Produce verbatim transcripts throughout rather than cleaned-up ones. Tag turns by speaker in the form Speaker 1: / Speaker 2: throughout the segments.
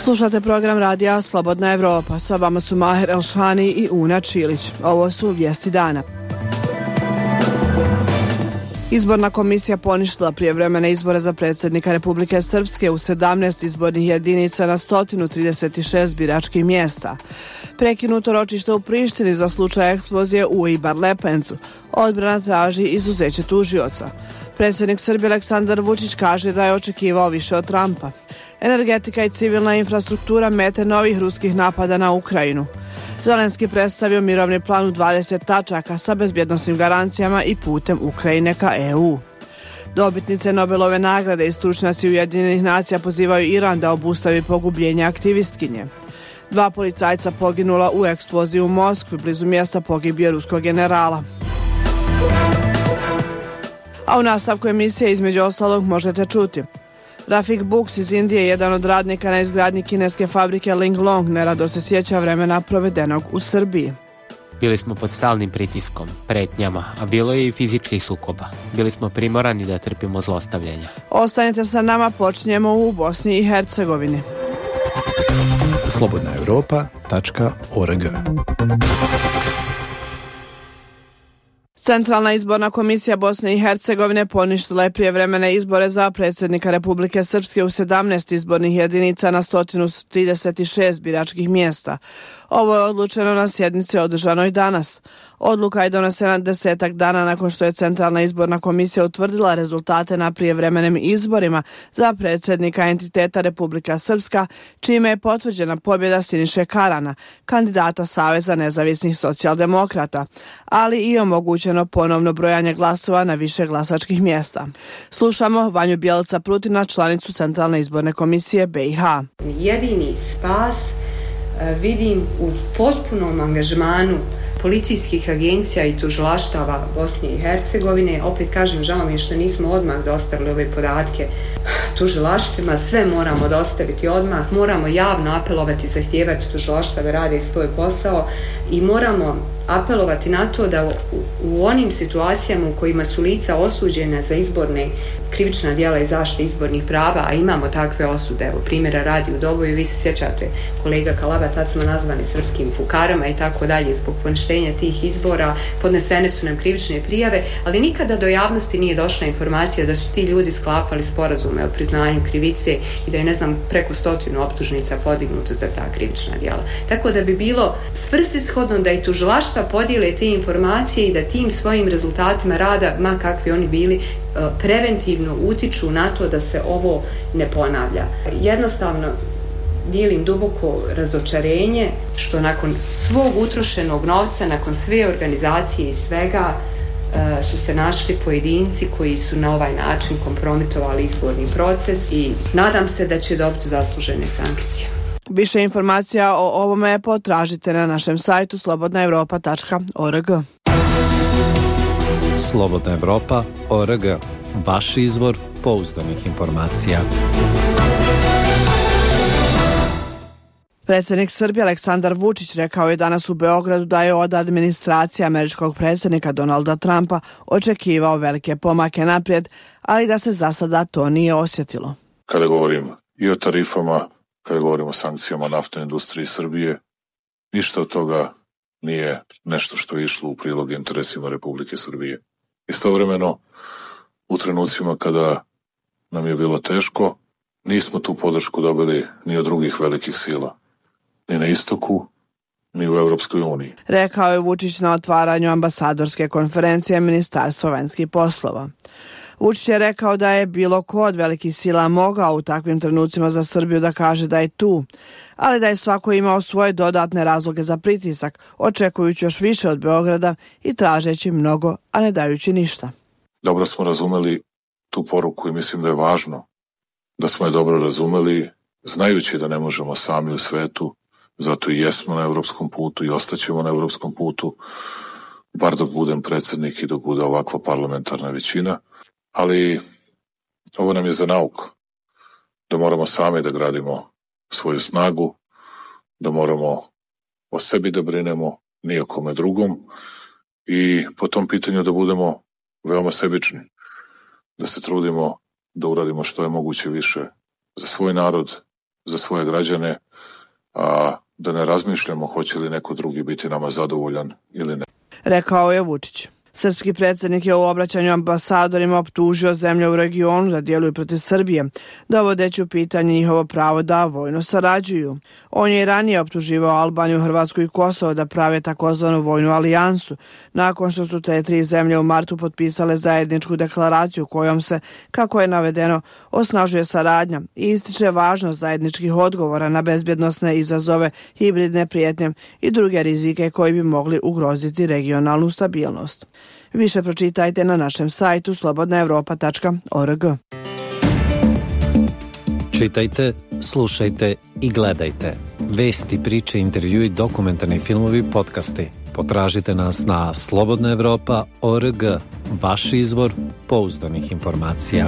Speaker 1: Slušate program radija Slobodna Evropa. Sa vama su Maher Elšani i Una Čilić. Ovo su vijesti dana. Izborna komisija poništila prijevremene izbore za predsjednika Republike Srpske u sedamnaest izbornih jedinica na sto trideset šest biračkih mjesta. Prekinuto ročište u Prištini za slučaj eksplozije u Ibar Lepencu. Odbrana traži izuzeće tužioca. Predsjednik Srbije Aleksandar Vučić kaže da je očekivao više od Trumpa. Energetika i civilna infrastruktura mete novih ruskih napada na Ukrajinu. Zelenski predstavio mirovni plan u dvadeset tačaka sa bezbjednosnim garancijama i putem Ukrajine ka E U. Dobitnice Nobelove nagrade i stručnjaci Ujedinjenih nacija pozivaju Iran da obustavi pogubljenje aktivistkinje. Dva policajca poginula u eksploziji u Moskvi, blizu mjesta pogibije ruskog generala. A u nastavku emisije između ostalog možete čuti: Rafik Buks iz Indije, jedan od radnika na izgradnji kineske fabrike Linglong, nerado se sjeća vremena provedenog u Srbiji.
Speaker 2: Bili smo pod stalnim pritiskom, pretnjama, a bilo je i fizičkih sukoba. Bili smo primorani da trpimo zlostavljanja.
Speaker 1: Ostanite sa nama, počinjemo u Bosni i Hercegovini.
Speaker 3: slobodna europa tačka org.
Speaker 1: Centralna izborna komisija Bosne i Hercegovine poništila je prijevremene izbore za predsjednika Republike Srpske u sedamnaest izbornih jedinica na sto trideset šest biračkih mjesta. Ovo je odlučeno na sjednici održanoj danas. Odluka je donesena desetak dana nakon što je Centralna izborna komisija utvrdila rezultate na prijevremenim izborima za predsjednika entiteta Republika Srpska, čime je potvrđena pobjeda Siniše Karana, kandidata Saveza nezavisnih socijaldemokrata, ali i omogućeno ponovno brojanje glasova na više glasačkih mjesta. Slušamo Vanju Bjelica Prutina, članicu Centralne izborne komisije B i H.
Speaker 4: Jedini spas vidim u potpunom angažmanu policijskih agencija i tužilaštava Bosne i Hercegovine. Opet kažem, žao mi je što nismo odmah dostavili ove podatke tužilaštvima. Sve moramo dostaviti odmah, moramo javno apelovati, zahtijevati tužilaštva da rade svoj posao i moramo apelovati na to da u, u onim situacijama u kojima su lica osuđena za izborne krivična djela i zaštite izbornih prava, a imamo takve osude, evo primjera radi u Doboju, vi se sjećate kolega Kalaba, tad smo nazvani srpskim fukarama i tako dalje, zbog poništenja tih izbora podnesene su nam krivične prijave, ali nikada do javnosti nije došla informacija da su ti ljudi sklapali sporazume o priznanju krivice i da je, ne znam, preko stotinu optužnica podignuto za ta krivična djela. Tako da bi bilo svrsishodno da i tužilaštva podijele te informacije i da tim svojim rezultatima rada, ma kakvi oni bili, preventivno utiču na to da se ovo ne ponavlja. Jednostavno dijelim duboko razočarenje što nakon svog utrošenog novca, nakon sve organizacije i svega, su se našli pojedinci koji su na ovaj način kompromitovali izborni proces i nadam se da će dobiti zaslužene sankcije.
Speaker 1: Više informacija o ovome potražite na našem sajtu slobodna europa tačka org.
Speaker 3: slobodna europa tačka org. Vaš izvor pouzdanih informacija.
Speaker 1: Predsjednik Srbije Aleksandar Vučić rekao je danas u Beogradu da je od administracije američkog predsjednika Donalda Trumpa očekivao velike pomake naprijed, ali da se za sada to nije osjetilo.
Speaker 5: Kada govorim i o tarifama, kada govorimo o sankcijama naftnoj industriji Srbije, ništa od toga nije nešto što je išlo u prilog interesima Republike Srbije. Istovremeno, u trenucima kada nam je bilo teško, nismo tu podršku dobili ni od drugih velikih sila, ni na istoku, ni u Europskoj uniji.
Speaker 1: Rekao je Vučić na otvaranju ambasadorske konferencije Ministarstva vanjskih poslova. Vučić je rekao da je bilo ko od velikih sila mogao u takvim trenucima za Srbiju da kaže da je tu, ali da je svako imao svoje dodatne razloge za pritisak, očekujući još više od Beograda i tražeći mnogo, a ne dajući ništa.
Speaker 5: Dobro smo razumeli tu poruku i mislim da je važno da smo je dobro razumeli, znajući da ne možemo sami u svetu, zato i jesmo na evropskom putu i ostaćemo na evropskom putu, bar dok budem predsjednik i dok bude ovakva parlamentarna većina, ali ovo nam je za nauku, da moramo sami da gradimo svoju snagu, da moramo o sebi da brinemo, ni o kome drugom i po tom pitanju da budemo veoma sebični, da se trudimo da uradimo što je moguće više za svoj narod, za svoje građane, a da ne razmišljamo hoće li neko drugi biti nama zadovoljan ili ne.
Speaker 1: Rekao je Vučić. Srpski predsjednik je u obraćanju ambasadorima optužio zemlje u regionu da djeluju protiv Srbije, dovodeći u pitanje njihovo pravo da vojno sarađuju. On je i ranije optuživao Albaniju, Hrvatsku i Kosovo da prave takozvanu vojnu alijansu, nakon što su te tri zemlje u martu potpisale zajedničku deklaraciju kojom se, kako je navedeno, osnažuje saradnja i ističe važnost zajedničkih odgovora na bezbjednosne izazove, hibridne prijetnje i druge rizike koji bi mogli ugroziti regionalnu stabilnost. Više pročitajte na našem sajtu slobodna europa tačka org.
Speaker 3: Čitajte, slušajte i gledajte. Vesti, priče, intervjui, dokumentarni filmovi, podcasti. Potražite nas na slobodna europa tačka org. Vaš izvor pouzdanih informacija.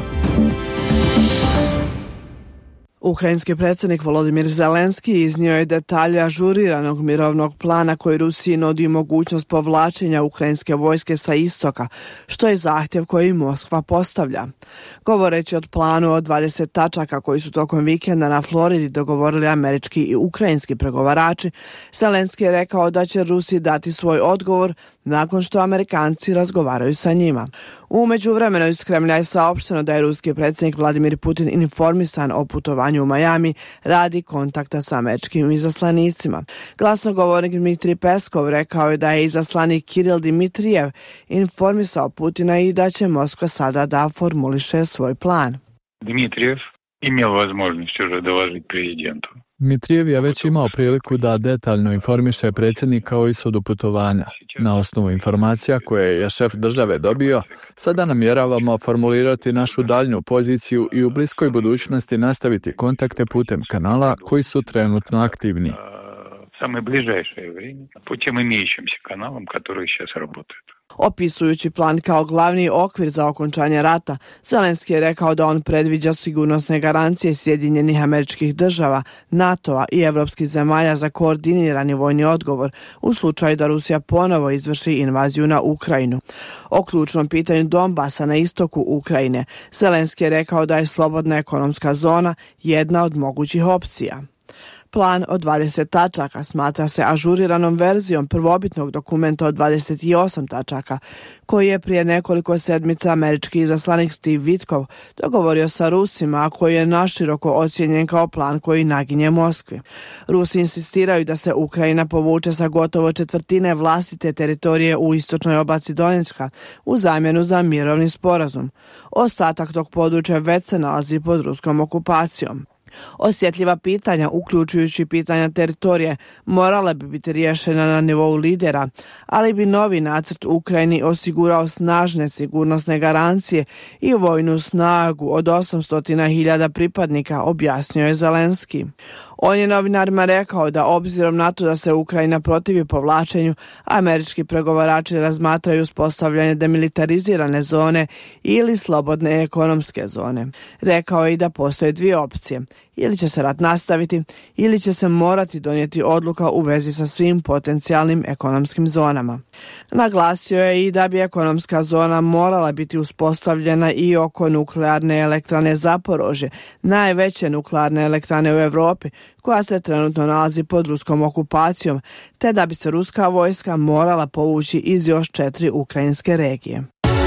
Speaker 1: Ukrajinski predsjednik Volodimir Zelenski iznio je detalje ažuriranog mirovnog plana koji Rusiji nudi mogućnost povlačenja ukrajinske vojske sa istoka, što je zahtjev koji Moskva postavlja. Govoreći o planu od dvadeset tačaka koji su tokom vikenda na Floridi dogovorili američki i ukrajinski pregovarači, Zelenski je rekao da će Rusiji dati svoj odgovor nakon što Amerikanci razgovaraju sa njima. U međuvremenu iz Kremlja je saopšteno da je ruski predsjednik Vladimir Putin informisan o putovanju u Miami radi kontakta sa američkim izaslanicima. Glasnogovornik Dmitrij Peskov rekao je da je izaslanik Kiril Dmitrijev informisao Putina i da će Moskva sada da formuliše svoj plan.
Speaker 6: Dmitrijev imao возможность уже доложить президенту.
Speaker 7: Dmitrijev je već imao priliku da detaljno informiše predsjednika o ishodu putovanja. Na osnovu informacija koje je šef države dobio, sada namjeravamo formulirati našu daljnju poziciju i u bliskoj budućnosti nastaviti kontakte putem kanala koji su trenutno aktivni.
Speaker 6: Самое ближайшее время путем имеющимся каналом, которые сейчас работают.
Speaker 1: Opisujući plan kao glavni okvir za okončanje rata, Zelenski je rekao da on predviđa sigurnosne garancije Sjedinjenih Američkih Država, NATO-a i evropskih zemalja za koordinirani vojni odgovor u slučaju da Rusija ponovo izvrši invaziju na Ukrajinu. O ključnom pitanju Donbasa na istoku Ukrajine, Zelenski je rekao da je slobodna ekonomska zona jedna od mogućih opcija. Plan od dvadeset tačaka smatra se ažuriranom verzijom prvobitnog dokumenta od dvadeset osam tačaka, koji je prije nekoliko sedmica američki izaslanik Steve Witkoff dogovorio sa Rusima, a koji je naširoko ocijenjen kao plan koji naginje Moskvi. Rusi insistiraju da se Ukrajina povuče sa gotovo četvrtine vlastite teritorije u istočnoj oblaci Donjecka u zamjenu za mirovni sporazum. Ostatak tog područja već se nalazi pod ruskom okupacijom. Osjetljiva pitanja, uključujući pitanja teritorije, morala bi biti riješena na nivou lidera, ali bi novi nacrt Ukrajini osigurao snažne sigurnosne garancije i vojnu snagu od osamsto hiljada pripadnika, objasnio je Zelenski. On je novinarima rekao da obzirom na to da se Ukrajina protivi povlačenju, američki pregovarači razmatraju uspostavljanje demilitarizirane zone ili slobodne ekonomske zone. Rekao je i da postoje dvije opcije. Ili će se rat nastaviti, ili će se morati donijeti odluka u vezi sa svim potencijalnim ekonomskim zonama. Naglasio je i da bi ekonomska zona morala biti uspostavljena i oko nuklearne elektrane Zaporožje, najveće nuklearne elektrane u Europi, koja se trenutno nalazi pod ruskom okupacijom, te da bi se ruska vojska morala povući iz još četiri ukrajinske regije.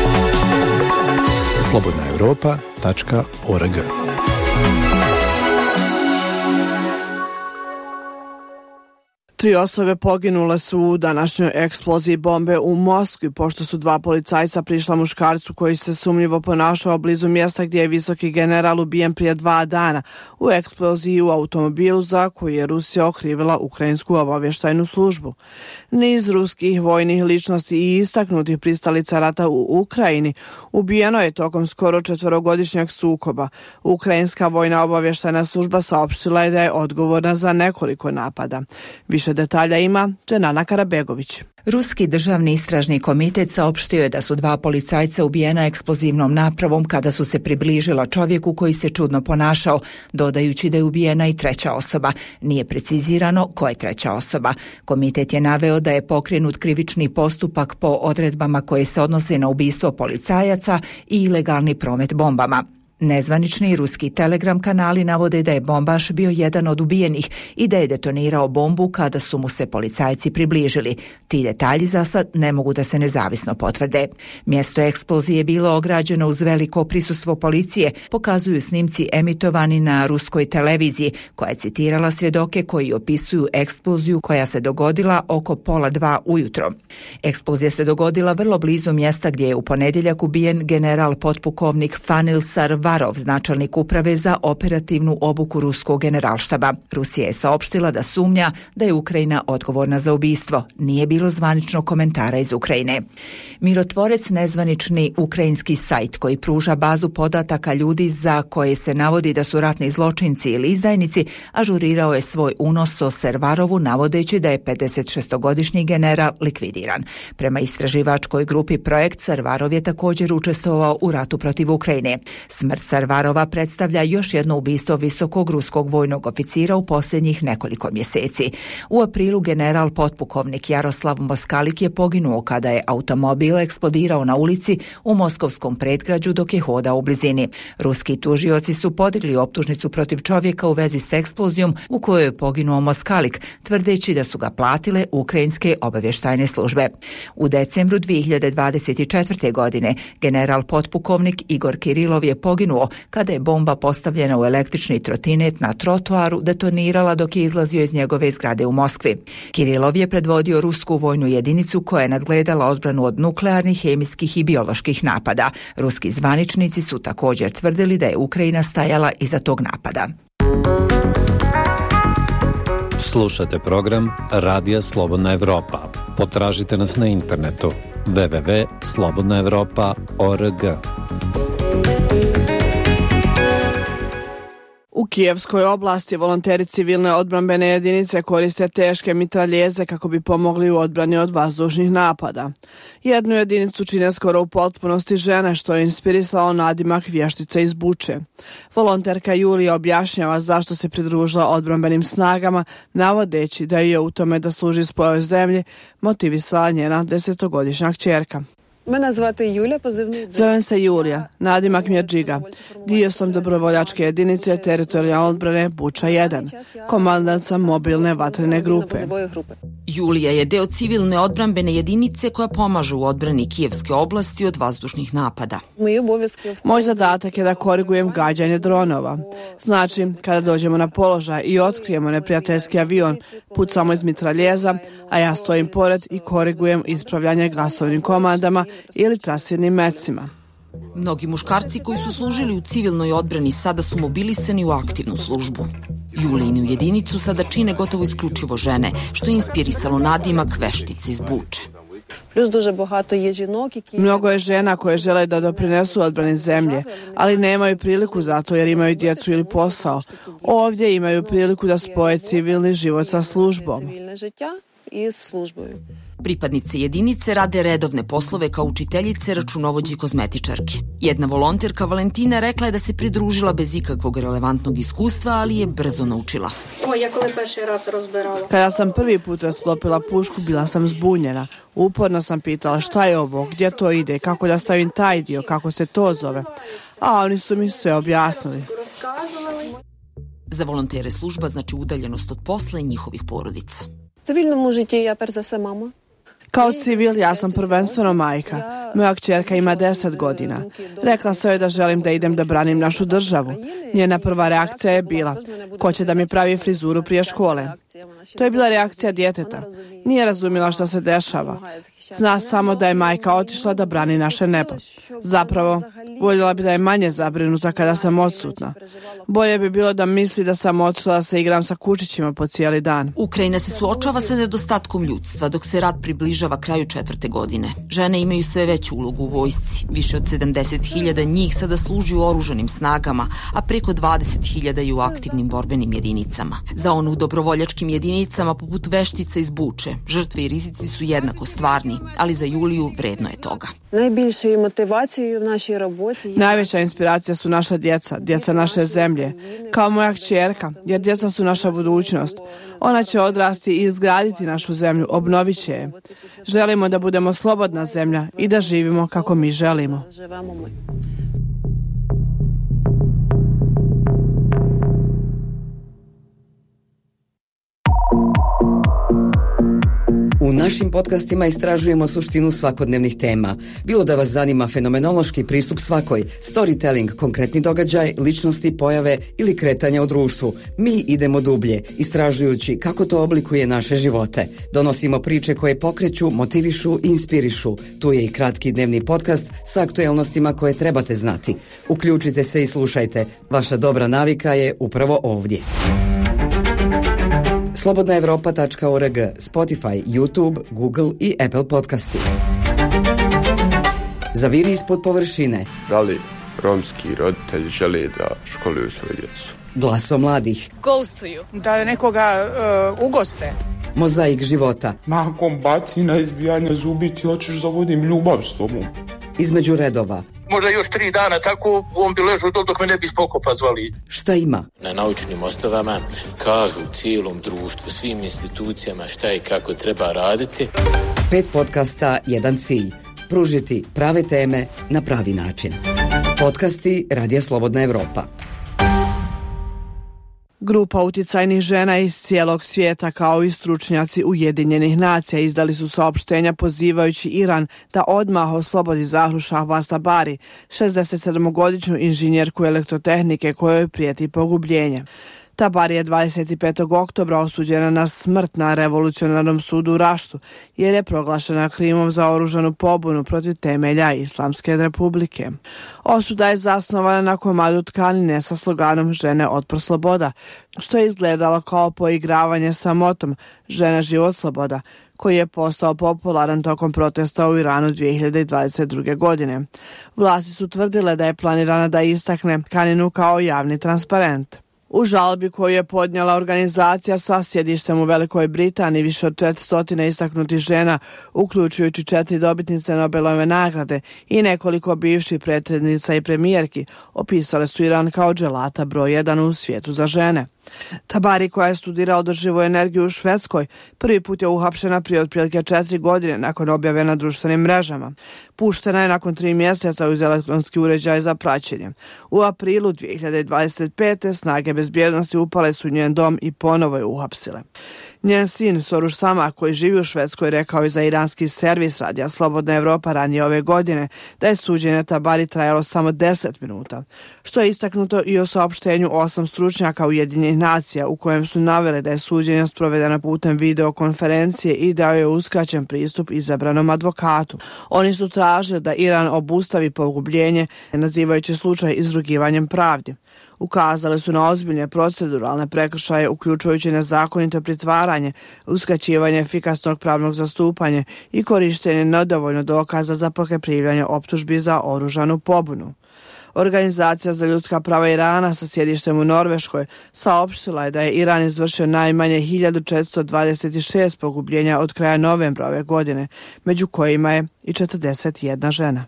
Speaker 8: slobodna europa tačka org.
Speaker 1: Tri osobe poginule su u današnjoj eksploziji bombe u Moskvi, pošto su dva policajca prišla muškarcu koji se sumnjivo ponašao blizu mjesta gdje je visoki general ubijen prije dva dana u eksploziji u automobilu za koju je Rusija okrivila ukrajinsku obavještajnu službu. Niz ruskih vojnih ličnosti i istaknutih pristalica rata u Ukrajini ubijeno je tokom skoro četverogodišnjeg sukoba. Ukrajinska vojna obavještajna služba saopštila je da je odgovorna za nekoliko napada. Više detalja ima Dženana Karabegović.
Speaker 9: Ruski državni istražni komitet saopštio je da su dva policajca ubijena eksplozivnom napravom kada su se približila čovjeku koji se čudno ponašao, dodajući da je ubijena i treća osoba. Nije precizirano ko je treća osoba. Komitet je naveo da je pokrenut krivični postupak po odredbama koje se odnose na ubistvo policajaca i ilegalni promet bombama. Nezvanični ruski Telegram kanali navode da je bombaš bio jedan od ubijenih i da je detonirao bombu kada su mu se policajci približili. Ti detalji za sad ne mogu da se nezavisno potvrde. Mjesto eksplozije je bilo ograđeno uz veliko prisustvo policije, pokazuju snimci emitovani na ruskoj televiziji, koja je citirala svjedoke koji opisuju eksploziju koja se dogodila oko pola dva ujutro. Eksplozija se dogodila vrlo blizu mjesta gdje je u ponedjeljak ubijen general potpukovnik Fanil Sarvarov, načelnik uprave za operativnu obuku ruskog generalštaba. Rusija je saopštila da sumnja da je Ukrajina odgovorna za ubistvo. Nije bilo zvaničnog komentara iz Ukrajine. Mirotvorec, nezvanični ukrajinski sajt koji pruža bazu podataka ljudi za koje se navodi da su ratni zločinci ili izdajnici, ažurirao je svoj unos o Servarovu navodeći da je pedesetšestogodišnji general likvidiran. Prema istraživačkoj grupi Projekt, Servarov je također učestvovao u ratu protiv Ukrajine. Smrt Servarova predstavlja još jedno ubistvo visokog ruskog vojnog oficira u posljednjih nekoliko mjeseci. U aprilu general potpukovnik Jaroslav Moskalik je poginuo kada je automobil eksplodirao na ulici u moskovskom predgrađu dok je hodao u blizini. Ruski tužioci su podigli optužnicu protiv čovjeka u vezi s eksplozijom u kojoj je poginuo Moskalik, tvrdeći da su ga platile ukrajinske obavještajne službe. U decembru dvije hiljade dvadeset četvrte. godine general potpukovnik Igor Kirilov je poginuo kada je bomba postavljena u električni trotinet na trotoaru detonirala dok je izlazio iz njegove zgrade u Moskvi. Kirilov je predvodio rusku vojnu jedinicu koja je nadgledala odbranu od nuklearnih, hemijskih i bioloških napada. Ruski zvaničnici su također tvrdili da je Ukrajina stajala iza tog napada.
Speaker 3: Slušate program Radija Slobodna Evropa. Potražite nas na internetu w w w tačka slobodna evropa tačka org.
Speaker 1: U Kijevskoj oblasti volonteri civilne odbrambene jedinice koriste teške mitraljeze kako bi pomogli u odbrani od vazdušnih napada. Jednu jedinicu čine skoro u potpunosti žene, što je inspirisalo nadimak vještice iz Buče. Volonterka Julija objašnjava zašto se pridružila odbrambenim snagama, navodeći da je u tome da služi svojoj zemlji motivisala njena desetogodišnja kćerka. Zovem se Julija, nadimak mi je Džiga. Dio sam dobrovoljačke jedinice teritorijalne odbrane Buča jedan. Komandant sam mobilne vatrene grupe.
Speaker 10: Julija je deo civilne odbrambene jedinice koja pomaže u odbrani Kijevske oblasti od vazdušnih napada.
Speaker 1: Moj zadatak je da korigujem gađanje dronova. Znači, kada dođemo na položaj i otkrijemo neprijateljski avion, pucamo iz mitraljeza, a ja stojim pored i korigujem ispravljanje glasovnim komandama ili trasirnim mecima.
Speaker 10: Mnogi muškarci koji su služili u civilnoj odbrani sada su mobilisani u aktivnu službu. Julijinu jedinicu sada čine gotovo isključivo žene, što je inspirisalo nadimak veštice iz Buče.
Speaker 1: Mnogo je žena koje žele da doprinesu odbrani zemlje, ali nemaju priliku za to jer imaju djecu ili posao. Ovdje imaju priliku da spoje civilni život sa službom.
Speaker 10: Pripadnice jedinice rade redovne poslove kao učiteljice, računovođe i kozmetičarke. Jedna volonterka Valentina rekla je da se pridružila bez ikakvog relevantnog iskustva, ali je brzo naučila.
Speaker 1: Kada sam prvi put rasklopila pušku, bila sam zbunjena. Uporno sam pitala šta je ovo, gdje to ide, kako da stavim taj dio, kako se to zove. A oni su mi sve objasnili.
Speaker 10: Za volontere služba znači udaljenost od posla i njihovih porodica.
Speaker 1: Kao civil ja sam prvenstveno majka. Moja kćerka ima deset godina. Rekla sam joj da želim da idem da branim našu državu. Njena prva reakcija je bila: ko će da mi pravi frizuru prije škole? To je bila reakcija djeteta. Nije razumjela šta se dešava. Zna samo da je majka otišla da brani naše nebo. Zapravo, voljela bi da je manje zabrinuta kada sam odsutna. Bolje bi bilo da misli da sam otišla da se igram sa kučićima po cijeli dan.
Speaker 10: Ukrajina se suočava sa nedostatkom ljudstva dok se rat približava kraju četvrte godine. Žene imaju sve veću ulogu u vojsci. Više od sedamdeset hiljada njih sada služi u oružanim snagama, a preko dvadeset hiljada i u aktivnim borbenim jedinicama. Za onu u dobrovoljačkim jedinicama poput veštica iz Buče, žrtve i rizici su jednako stvarni, ali za Juliju vredno je toga.
Speaker 1: Najveća inspiracija su naša djeca, djeca naše zemlje. Kao moja kćerka, jer djeca su naša budućnost. Ona će odrasti i izgraditi našu zemlju, obnovit će je. Želimo da budemo slobodna zemlja i da živimo kako mi želimo.
Speaker 11: našim podcastima istražujemo suštinu svakodnevnih tema. Bilo da vas zanima fenomenološki pristup svakoj, storytelling, konkretni događaj, ličnosti, pojave ili kretanja u društvu, mi idemo dublje, istražujući kako to oblikuje naše živote. Donosimo priče koje pokreću, motivišu i inspirišu. Tu je i kratki dnevni podcast sa aktuelnostima koje trebate znati. Uključite se i slušajte. Vaša dobra navika je upravo ovdje. slobodna evropa tačka org, Spotify, YouTube, Google i Apple podcasti. Zaviri ispod površine.
Speaker 12: Da li romski roditelji žele da školuju svoju djecu?
Speaker 11: Glaso mladih.
Speaker 13: Ghostuju. Da nekoga uh, ugoste.
Speaker 11: Mozaik života.
Speaker 14: Nakon bacina, izbijanja zubi ti hoćeš da vodim ljubav s tobom.
Speaker 11: Između redova.
Speaker 15: Možda još tri dana tako on bi ležao dok me ne bi spokopa zvali.
Speaker 11: Šta ima?
Speaker 16: Na naučnim osnovama kažu cijelom društvu, svim institucijama šta i kako treba raditi.
Speaker 11: Pet podcasta, jedan cilj. Pružiti prave teme na pravi način. Podcasti Radija Slobodna Evropa.
Speaker 1: Grupa uticajnih žena iz cijelog svijeta kao i stručnjaci Ujedinjenih nacija izdali su saopštenja pozivajući Iran da odmah oslobodi Zahru Šahbaz Tabari, šezdesetsedmogodišnju inženjerku elektrotehnike kojoj prijeti pogubljenje. Tabari je dvadeset petog oktobra osuđena na smrt na revolucionarnom sudu u Raštu jer je proglašena krivom za oružanu pobunu protiv temelja Islamske republike. Osuda je zasnovana na komadu tkanine sa sloganom Žene otpor sloboda, što je izgledalo kao poigravanje sa motom Žena život sloboda, koji je postao popularan tokom protesta u Iranu dvije hiljade dvadeset druge. godine. Vlasti su tvrdile da je planirana da istakne tkaninu kao javni transparent. U žalbi koju je podnijela organizacija sa sjedištem u Velikoj Britaniji, više od četiristo istaknutih žena, uključujući četiri dobitnice Nobelove nagrade i nekoliko bivših predsjednica i premijerki, opisale su Iran kao dželata broj jedan u svijetu za žene. Tabari, koja je studirala održivu energiju u Švedskoj, prvi put je uhapšena prije otprilike četiri godine nakon objave na društvenim mrežama. Puštena je nakon tri mjeseca uz elektronski uređaj za praćenje. U aprilu dvije hiljade dvadeset pete snage bezbjednosti upale su u njen dom i ponovo je uhapsile. Njen sin Soruš Sama, koji živi u Švedskoj, rekao je za iranski servis Radija Slobodna Evropa ranije ove godine da je suđenje Tabari trajalo samo deset minuta, što je istaknuto i o saopštenju osam stručnjaka Ujedinjenih nacija u kojem su navele da je suđenje sprovedeno putem videokonferencije i da je uskraćen pristup izabranom advokatu. Oni su tražili da Iran obustavi pogubljenje, nazivajući slučaj izrugivanjem pravdi. Ukazali su na ozbiljne proceduralne prekršaje, uključujući nezakonito pritvaranje, uskraćivanje efikasnog pravnog zastupanja i korištenje nedovoljno dokaza za pokrivljanje optužbi za oružanu pobunu. Organizacija za ljudska prava Irana sa sjedištem u Norveškoj saopštila je da je Iran izvršio najmanje hiljadu četiristo dvadeset šest pogubljenja od kraja novembra ove godine, među kojima je i četrdeset jedna žena.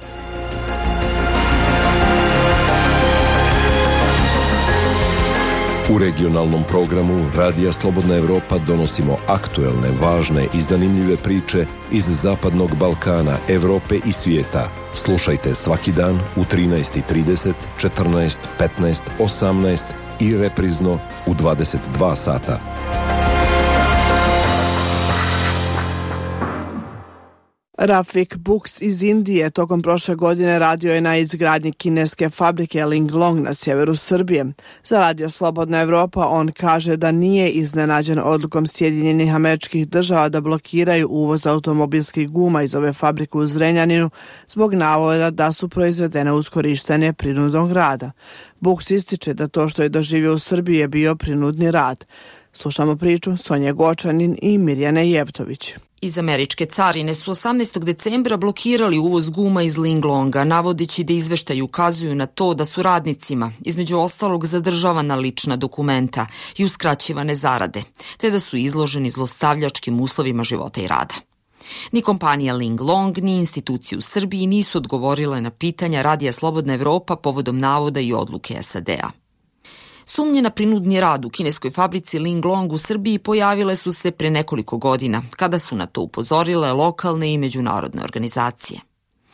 Speaker 17: U regionalnom programu Radija Slobodna Evropa donosimo aktuelne, važne i zanimljive priče iz Zapadnog Balkana, Evrope i svijeta. Slušajte svaki dan u trinaest i trideset, četrnaest, petnaest, osamnaest i reprizno u dvadeset dva sata.
Speaker 1: Rafik Buks iz Indije tokom prošle godine radio je na izgradnji kineske fabrike Linglong na sjeveru Srbije. Za Radio Slobodna Evropa on kaže da nije iznenađen odlukom Sjedinjenih Američkih Država da blokiraju uvoz automobilskih guma iz ove fabrike u Zrenjaninu zbog navoda da su proizvedene uz korištenje prinudnog rada. Buks ističe da to što je doživio u Srbiji je bio prinudni rad. Slušamo priču Sonje Gočanin i Mirjane Jevtović.
Speaker 10: Iz američke carine su osamnaestog decembra blokirali uvoz guma iz Linglonga, navodeći da izveštaji ukazuju na to da su radnicima, između ostalog, zadržavana lična dokumenta i uskraćivane zarade, te da su izloženi zlostavljačkim uslovima života i rada. Ni kompanija Linglong, ni institucije u Srbiji nisu odgovorile na pitanja Radija Slobodna Evropa povodom navoda i odluke S A D-a. Sumnje na prinudni rad u kineskoj fabrici Linglong u Srbiji pojavile su se pre nekoliko godina, kada su na to upozorile lokalne i međunarodne organizacije.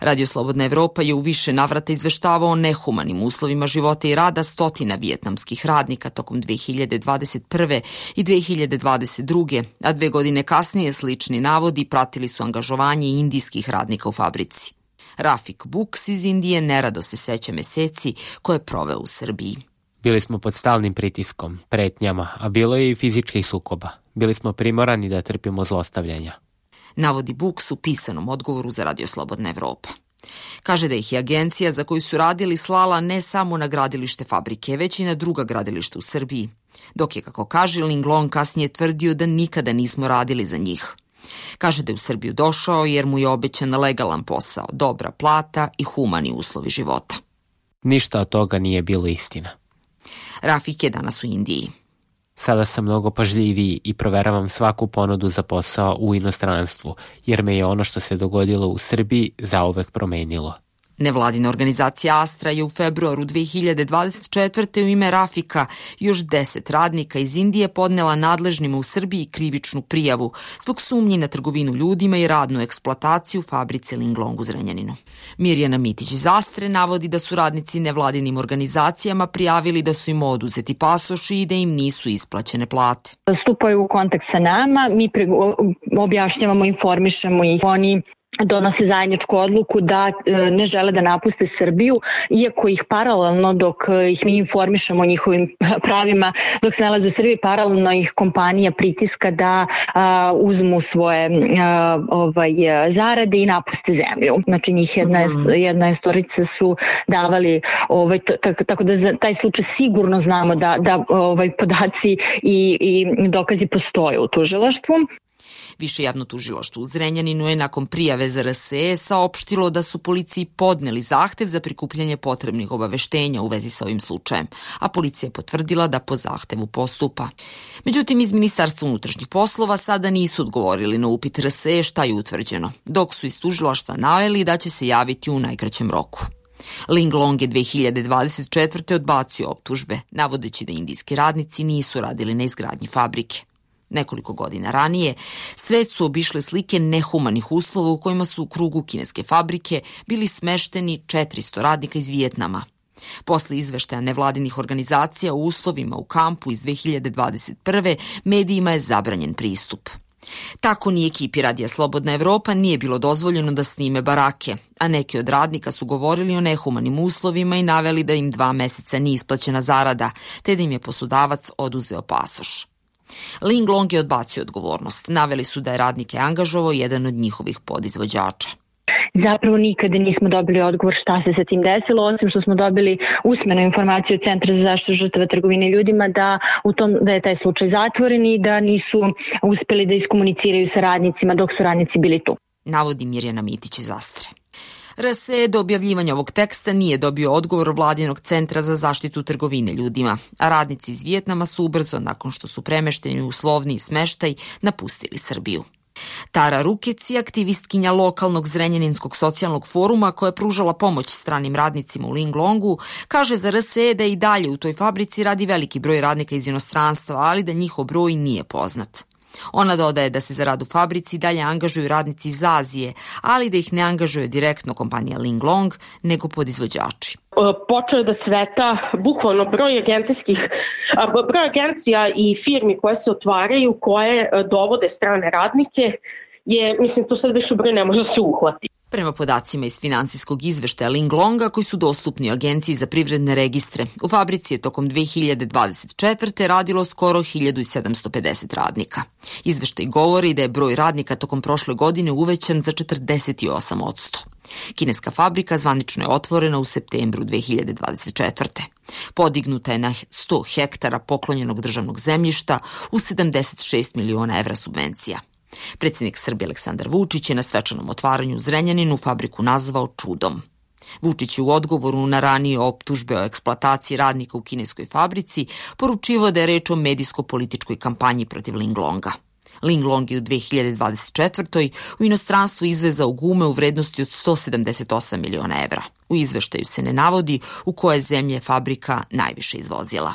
Speaker 10: Radio Slobodna Evropa je u više navrata izveštavao o nehumanim uslovima života i rada stotina vijetnamskih radnika tokom dve hiljade dvadeset prve. i dve hiljade dvadeset druge. a dve godine kasnije slični navodi pratili su angažovanje indijskih radnika u fabrici. Rafik Buks iz Indije nerado se seća meseci koje je proveo u Srbiji.
Speaker 2: Bili smo pod stalnim pritiskom, pretnjama, a bilo je i fizičkih sukoba. Bili smo primorani da trpimo zlostavljanja.
Speaker 10: Navodi Buks u pisanom odgovoru za Radio Slobodna Evropa. Kaže da ih je agencija za koju su radili slala ne samo na gradilište fabrike, već i na druga gradilišta u Srbiji. Dok je, kako kaže, Linglong kasnije tvrdio da nikada nismo radili za njih. Kaže da je u Srbiju došao jer mu je obećan legalan posao, dobra plata i humani uslovi života.
Speaker 2: Ništa od toga nije bilo istina.
Speaker 10: Rafik je danas u Indiji.
Speaker 2: Sada sam mnogo pažljiviji i proveravam svaku ponudu za posao u inostranstvu, jer me je ono što se dogodilo u Srbiji zauvek promenilo.
Speaker 10: Nevladina organizacija Astra je u februaru dve hiljade dvadeset četvrte. u ime Rafika još deset radnika iz Indije podnela nadležnima u Srbiji krivičnu prijavu zbog sumnji na trgovinu ljudima i radnu eksploataciju fabrice Linglong u Zrenjaninu. Mirjana Mitić iz Astre navodi da su radnici nevladinim organizacijama prijavili da su im oduzeti pasoši i da im nisu isplaćene plate.
Speaker 18: Stupaju u kontakt sa nama, mi objašnjavamo, informišemo ih, oni donose zajedničku odluku da ne žele da napuste Srbiju, iako ih paralelno, dok ih mi informišemo o njihovim pravima, dok se nalaze u Srbiji, paralelno ih kompanija pritiska da a, uzmu svoje a, ovaj, zarade i napuste zemlju. Znači njih jedna, jedna istorica su davali, ovaj, tako, tako da za taj slučaj sigurno znamo da, da ovaj, podaci i, i dokazi postoje u tužilaštvu.
Speaker 10: Više javno tužilaštvo u Zrenjaninu je nakon prijave za R S E saopštilo da su policiji podneli zahtev za prikupljanje potrebnih obaveštenja u vezi sa ovim slučajem, a policija je potvrdila da po zahtevu postupa. Međutim, iz Ministarstva unutrašnjih poslova sada nisu odgovorili na upit R S E šta je utvrđeno, dok su iz tužilaštva naveli da će se javiti u najkraćem roku. Linglong je dve hiljade dvadeset četvrte. odbacio optužbe, navodeći da indijski radnici nisu radili na izgradnji fabrike. Nekoliko godina ranije, svet su obišle slike nehumanih uslova u kojima su u krugu kineske fabrike bili smešteni četiristo radnika iz Vijetnama. Posle izveštaja nevladinih organizacija o uslovima u kampu iz dve hiljade dvadeset prve. medijima je zabranjen pristup. Tako ni ekipi Radija Slobodna Evropa nije bilo dozvoljeno da snime barake, a neki od radnika su govorili o nehumanim uslovima i naveli da im dva meseca nije isplaćena zarada, te da im je poslodavac oduzeo pasoš. Linglong je odbacio odgovornost. Naveli su da je radnike angažovao jedan od njihovih podizvođača.
Speaker 18: Zapravo nikada nismo dobili odgovor šta se sa tim desilo, osim što smo dobili usmenu informaciju od Centra za zaštitu žrtava trgovine ljudima da, u tom, da je taj slučaj zatvoren i da nisu uspeli da iskomuniciraju sa radnicima dok su radnici bili tu.
Speaker 10: Navodi Mirjana Mitić iz Astre. R S E do objavljivanja ovog teksta nije dobio odgovor Vladinog centra za zaštitu trgovine ljudima, a radnici iz Vijetnama su ubrzo, nakon što su premešteni u uslovniji smeštaj, napustili Srbiju. Tara Rukec je aktivistkinja lokalnog Zrenjaninskog socijalnog foruma koja je pružala pomoć stranim radnicima u Linglongu, kaže za R S E da i dalje u toj fabrici radi veliki broj radnika iz inostranstva, ali da njihov broj nije poznat. Ona dodaje da se za rad u fabrici dalje angažuju radnici iz Azije, ali da ih ne angažuje direktno kompanija Linglong, nego podizvođači.
Speaker 19: Počeo je da sveta bukvalno broj agencijskih, broj agencija i firmi koje se otvaraju, koje dovode strane radnike, je, mislim, to sad više broj ne može se uhvati.
Speaker 10: Prema podacima iz finansijskog izveštaja Linglonga koji su dostupni Agenciji za privredne registre, u fabrici je tokom dve hiljade dvadeset četvrte. radilo skoro hiljadu sedamsto pedeset radnika. Izveštaj govori da je broj radnika tokom prošle godine uvećan za četrdeset osam posto. Kineska fabrika zvanično je otvorena u septembru dve hiljade dvadeset četvrte. Podignuta je na sto hektara poklonjenog državnog zemljišta u sedamdeset šest miliona evra subvencija. Predsjednik Srbije Aleksandar Vučić je na svečanom otvaranju u Zrenjaninu fabriku nazvao čudom. Vučić je u odgovoru na ranije optužbe o eksploataciji radnika u kineskoj fabrici poručivao da je reč o medijsko-političkoj kampanji protiv Linglonga. Linglong je u dve hiljade dvadeset četvrtoj. u inostranstvu izvezao gume u vrednosti od sto sedamdeset osam miliona evra. U izveštaju se ne navodi u koje zemlje fabrika najviše izvozila.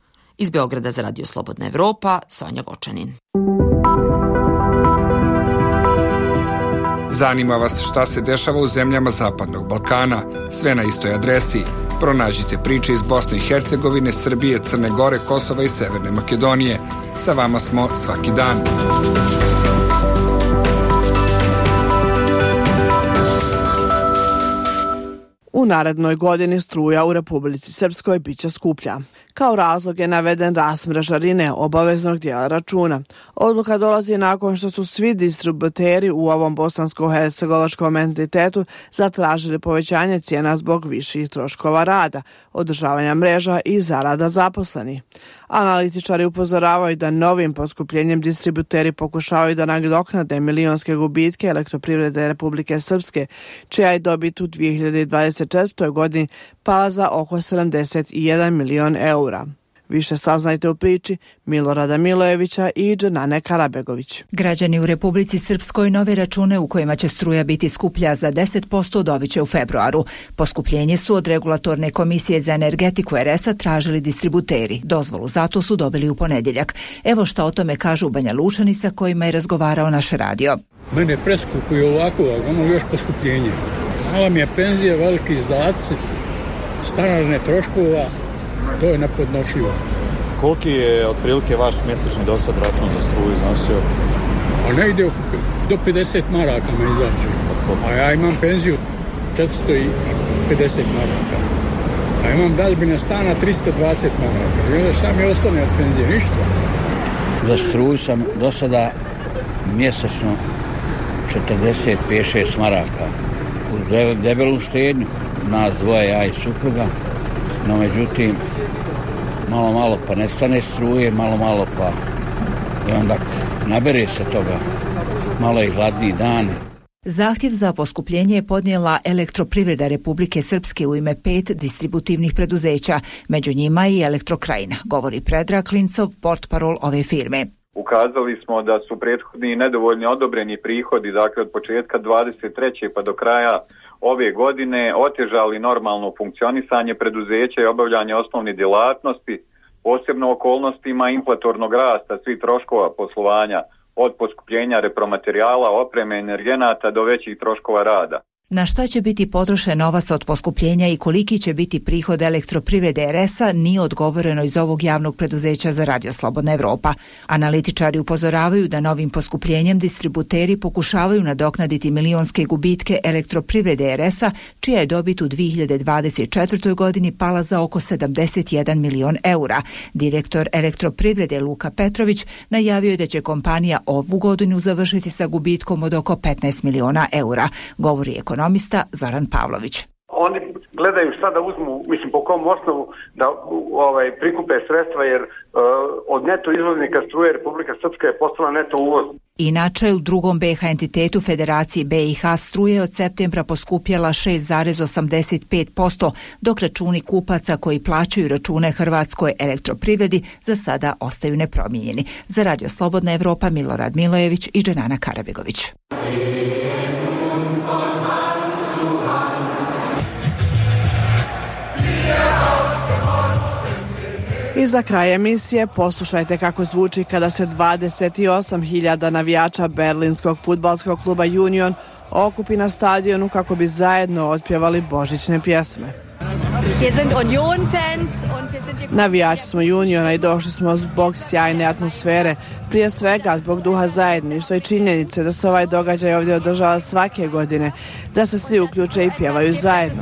Speaker 10: Iz Beograda za Radio Slobodna Evropa, Sonja Gočanin.
Speaker 20: Zanima vas šta se dešava u zemljama Zapadnog Balkana? Sve na istoj adresi. Pronađite priče iz Bosne i Hercegovine, Srbije, Crne Gore, Kosova i Severne Makedonije. Sa vama smo svaki dan.
Speaker 1: U narednoj godini struja u Republici Srpskoj biće skuplja. Kao razlog je naveden rast mrežarine obaveznog dijela računa. Odluka dolazi nakon što su svi distributeri u ovom bosansko-hercegovačkom entitetu zatražili povećanje cijena zbog viših troškova rada, održavanja mreža i zarada zaposlenih. Analitičari upozoravaju da novim poskupljenjem distributeri pokušavaju da nadoknade milionske gubitke Elektroprivrede Republike Srpske, čija je dobit u dvije hiljade dvadeset četvrtoj. godini pala za oko sedamdeset jedan milion eura. Više saznajte u priči Milorada Milojevića i Dženane Karabegović.
Speaker 9: Građani u Republici Srpskoj nove račune u kojima će struja biti skuplja za deset posto dobit će u februaru. Poskupljenje su od Regulatorne komisije za energetiku er es a tražili distributeri. Dozvolu zato su dobili u ponedjeljak. Evo šta o tome kažu Banja Lučani sa kojima je razgovarao naš radio.
Speaker 21: Mene preskupuju ovako, ono još poskupljenje. Mala mi je penzija, veliki izdaci, stanarne troškova, to je nepodnošljivo.
Speaker 22: Koliki je otprilike vaš mjesečni dosad račun za struju iznosio?
Speaker 21: A ne ide do pedeset maraka me izađe. A ja imam penziju četiristo pedeset maraka. A imam daljbine stana tristo dvadeset maraka. I onda šta mi ostane od penzije? Ništa.
Speaker 23: Za struju sam do sada mjesečno četrdeset pet šest maraka. U debelu štednju, nas dvoje, ja i supruga. No međutim, malo malo pa nestane struje, malo malo pa i onda nabere se toga, malo i hladniji dan.
Speaker 9: Zahtjev za poskupljenje je podnijela Elektroprivreda Republike Srpske u ime pet distributivnih preduzeća, među njima i Elektrokrajina, govori Predrag Klincov, portparol ove firme.
Speaker 24: Ukazali smo da su prethodni nedovoljni odobreni prihodi, dakle od početka dvadeset treće pa do kraja ove godine otežali normalno funkcionisanje preduzeća i obavljanje osnovne djelatnosti, posebno okolnostima inflatornog rasta svih troškova poslovanja, od poskupljenja repromaterijala, opreme, energenata do većih troškova rada.
Speaker 9: Na šta će biti potrošen novac od poskupljenja i koliki će biti prihod Elektroprivrede er es a nije odgovoreno iz ovog javnog preduzeća za Radio Slobodna Evropa. Analitičari upozoravaju da novim poskupljenjem distributeri pokušavaju nadoknaditi milionske gubitke Elektroprivrede er es a, čija je dobit u dvije hiljade dvadeset četvrtoj. godini pala za oko sedamdeset jedan milion eura. Direktor Elektroprivrede Luka Petrović najavio je da će kompanija ovu godinu završiti sa gubitkom od oko petnaest miliona eura, govori ekonomista ekonomista Zoran Pavlović.
Speaker 25: Oni gledaju šta da uzmu, mislim po kom osnovu da ovaj, prikupe sredstva jer uh, od neto izvoznika struje Republika Srpska je postala neto uvoz.
Speaker 9: Inače, u drugom be ha entitetu Federacije be i ha struje od septembra poskupjela šest zarez osamdeset pet posto, dok računi kupaca koji plaćaju račune Hrvatskoj Elektroprivredi za sada ostaju nepromijenjeni. Za Radio Slobodna Evropa Milorad Milojević i Dženana Karabegović.
Speaker 1: I za kraj emisije poslušajte kako zvuči kada se dvadeset osam hiljada navijača berlinskog fudbalskog kluba Union okupi na stadionu kako bi zajedno otpjevali božićne pjesme. Navijači smo Uniona i došli smo zbog sjajne atmosfere, prije svega zbog duha zajedništva i činjenice da se ovaj događaj ovdje održava svake godine, da se svi uključe i pjevaju zajedno.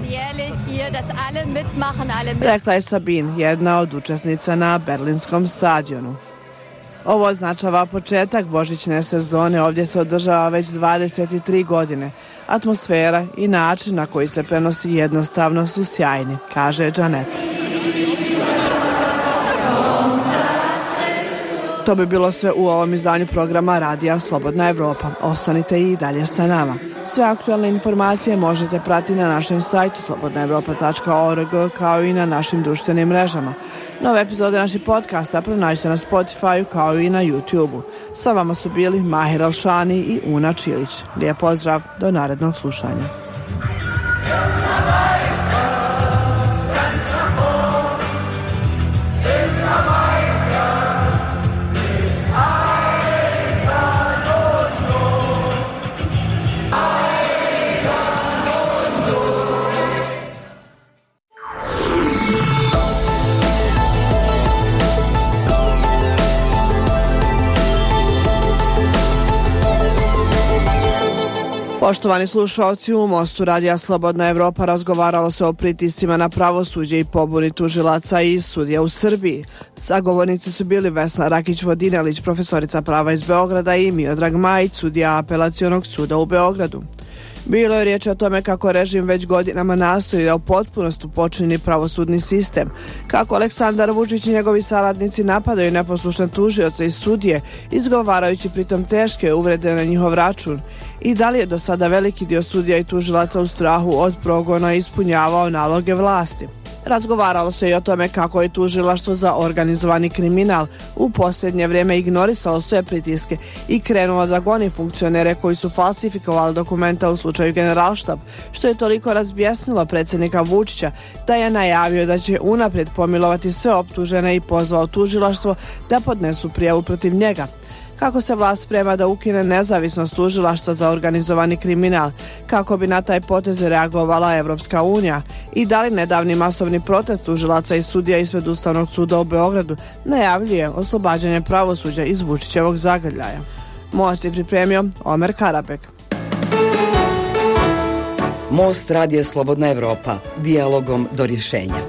Speaker 1: Rekla je Sabin, jedna od učesnica na berlinskom stadionu. Ovo označava početak božićne sezone, ovdje se održava već dvadeset tri godine. Atmosfera i način na koji se prenosi jednostavno su sjajni, kaže Džanet. To bi bilo sve u ovom izdanju programa Radija Slobodna Evropa. Ostanite i dalje sa nama. Sve aktualne informacije možete pratiti na našem sajtu slobodna evropa tačka org kao i na našim društvenim mrežama. Nove epizode naših podcasta pronađite na Spotify kao i na YouTube-u. Sa vama su bili Mahir Alšani i Una Čilić. Lijep pozdrav, do narednog slušanja. I Poštovani slušalci, u Mostu Radija Slobodna Evropa razgovaralo se o pritiscima na pravosuđe i pobuni tužilaca i sudija u Srbiji. Sagovornici su bili Vesna Rakić-Vodinelić, profesorica prava iz Beograda, i Miodrag Majić, sudija Apelacionog suda u Beogradu. Bilo je riječ o tome kako režim već godinama nastoji da u potpunosti počini pravosudni sistem, kako Aleksandar Vučić i njegovi saradnici napadaju neposlušne tužioce i sudije, izgovarajući pritom teške uvrede na njihov račun, i da li je do sada veliki dio sudija i tužilaca u strahu od progona ispunjavao naloge vlasti. Razgovaralo se i o tome kako je tužilaštvo za organizovani kriminal u posljednje vrijeme ignorisalo sve pritiske i krenulo da goni funkcionere koji su falsifikovali dokumenta u slučaju Generalštab, što je toliko razbjesnilo predsjednika Vučića da je najavio da će unaprijed pomilovati sve optužene i pozvao tužilaštvo da podnesu prijavu protiv njega. Kako se vlast sprema da ukine nezavisnost tužilaštva za organizovani kriminal, kako bi na taj potez reagovala Evropska unija, i da li nedavni masovni protest tužilaca i sudija ispred Ustavnog suda u Beogradu najavljuje oslobađanje pravosuđa iz Vučićevog zagrljaja. Most je pripremio Omer Karabek.
Speaker 11: Most Radija Slobodna Evropa, dijalogom do rješenja.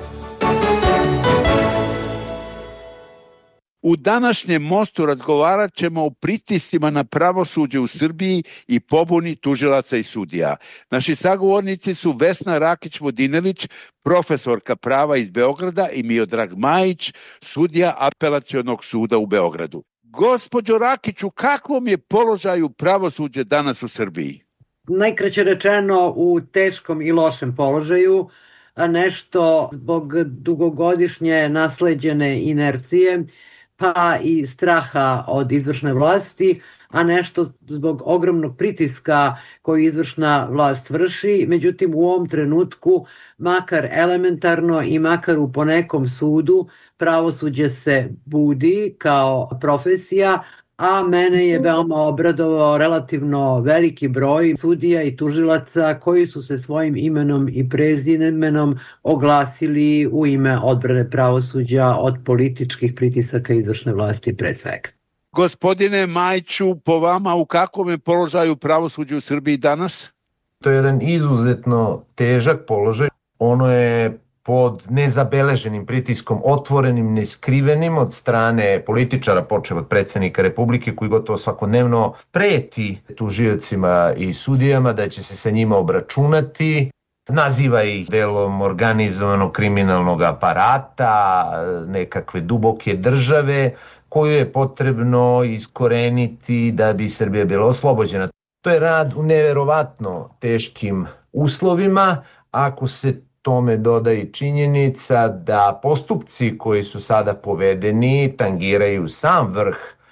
Speaker 4: U današnjem Mostu razgovarat ćemo o pritiscima na pravosuđe u Srbiji i pobuni tužilaca i sudija. Naši sagovornici su Vesna Rakić-Vodinelić, profesorka prava iz Beograda, i Miodrag Majić, sudija Apelacionog suda u Beogradu. Gospođo Rakić, u kakvom je položaju pravosuđe danas u Srbiji?
Speaker 5: Najkraće rečeno, u teškom i lošem položaju, a nešto zbog dugogodišnje nasleđene inercije, pa i straha od izvršne vlasti, a nešto zbog ogromnog pritiska koji izvršna vlast vrši. Međutim, u ovom trenutku, makar elementarno i makar u ponekom sudu, pravosuđe se budi kao profesija, a mene je veoma obradovao relativno veliki broj sudija i tužilaca koji su se svojim imenom i prezimenom oglasili u ime odbrane pravosuđa od političkih pritisaka izvršne vlasti pre svega.
Speaker 4: Gospodine Majiću, po vama u kakvom je položaju pravosuđe u Srbiji danas?
Speaker 6: To je jedan izuzetno težak položaj. Ono je pod nezabeleženim pritiskom, otvorenim, neskrivenim od strane političara, počev od predsjednika Republike, koji gotovo svakodnevno preti tužiocima i sudijama da će se sa njima obračunati, naziva ih delom organizovanog kriminalnog aparata, nekakve duboke države, koju je potrebno iskoreniti da bi Srbija bila oslobođena. To je rad u neverovatno teškim uslovima, ako se tome doda i činjenica da postupci koji su sada povedeni tangiraju sam vrh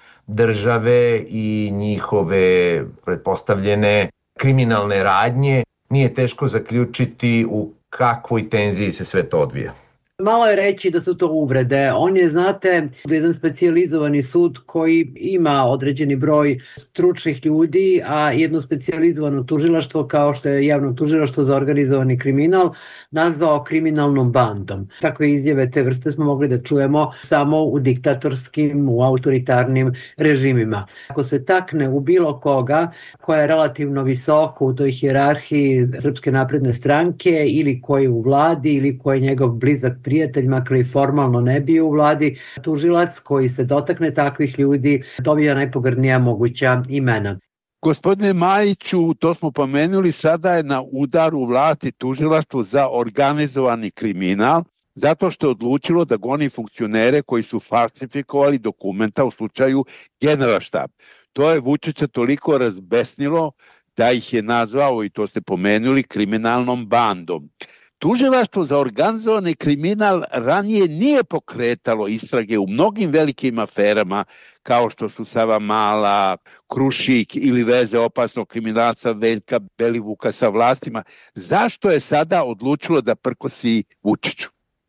Speaker 6: države i njihove pretpostavljene kriminalne radnje, nije teško zaključiti u kakvoj tenziji se sve to odvija.
Speaker 5: Malo je reći da su to uvrede. On je, znate, jedan specijalizovani sud koji ima određeni broj stručnih ljudi, a jedno specijalizovano tužilaštvo kao što je javno tužilaštvo za organizovani kriminal nazvao kriminalnom bandom. Takve izjave te vrste smo mogli da čujemo samo u diktatorskim, u autoritarnim režimima. Ako se takne u bilo koga koja je relativno visoko u toj hijerarhiji Srpske napredne stranke ili koji je u vladi ili koji je njegov blizak prijatelj, makar i formalno ne bio u vladi, tužilac koji se dotakne takvih ljudi dobija najpogrdnija moguća imena.
Speaker 4: Gospodine Majiću, to smo pomenuli, sada je na udaru vlasti tužilaštvo za organizovani kriminal, zato što je odlučilo da goni funkcionere koji su falsifikovali dokumenta u slučaju Generalštab. To je Vučića toliko razbesnilo da ih je nazvao, i to ste pomenuli, kriminalnom bandom. Tužilaštvo za organizovani kriminal ranije nije pokretalo istrage u mnogim velikim aferama kao što su Savamala, Krušik ili veze opasnog kriminalca Veljka Belivuka sa vlastima. Zašto je sada odlučilo da prkosi Vučiću?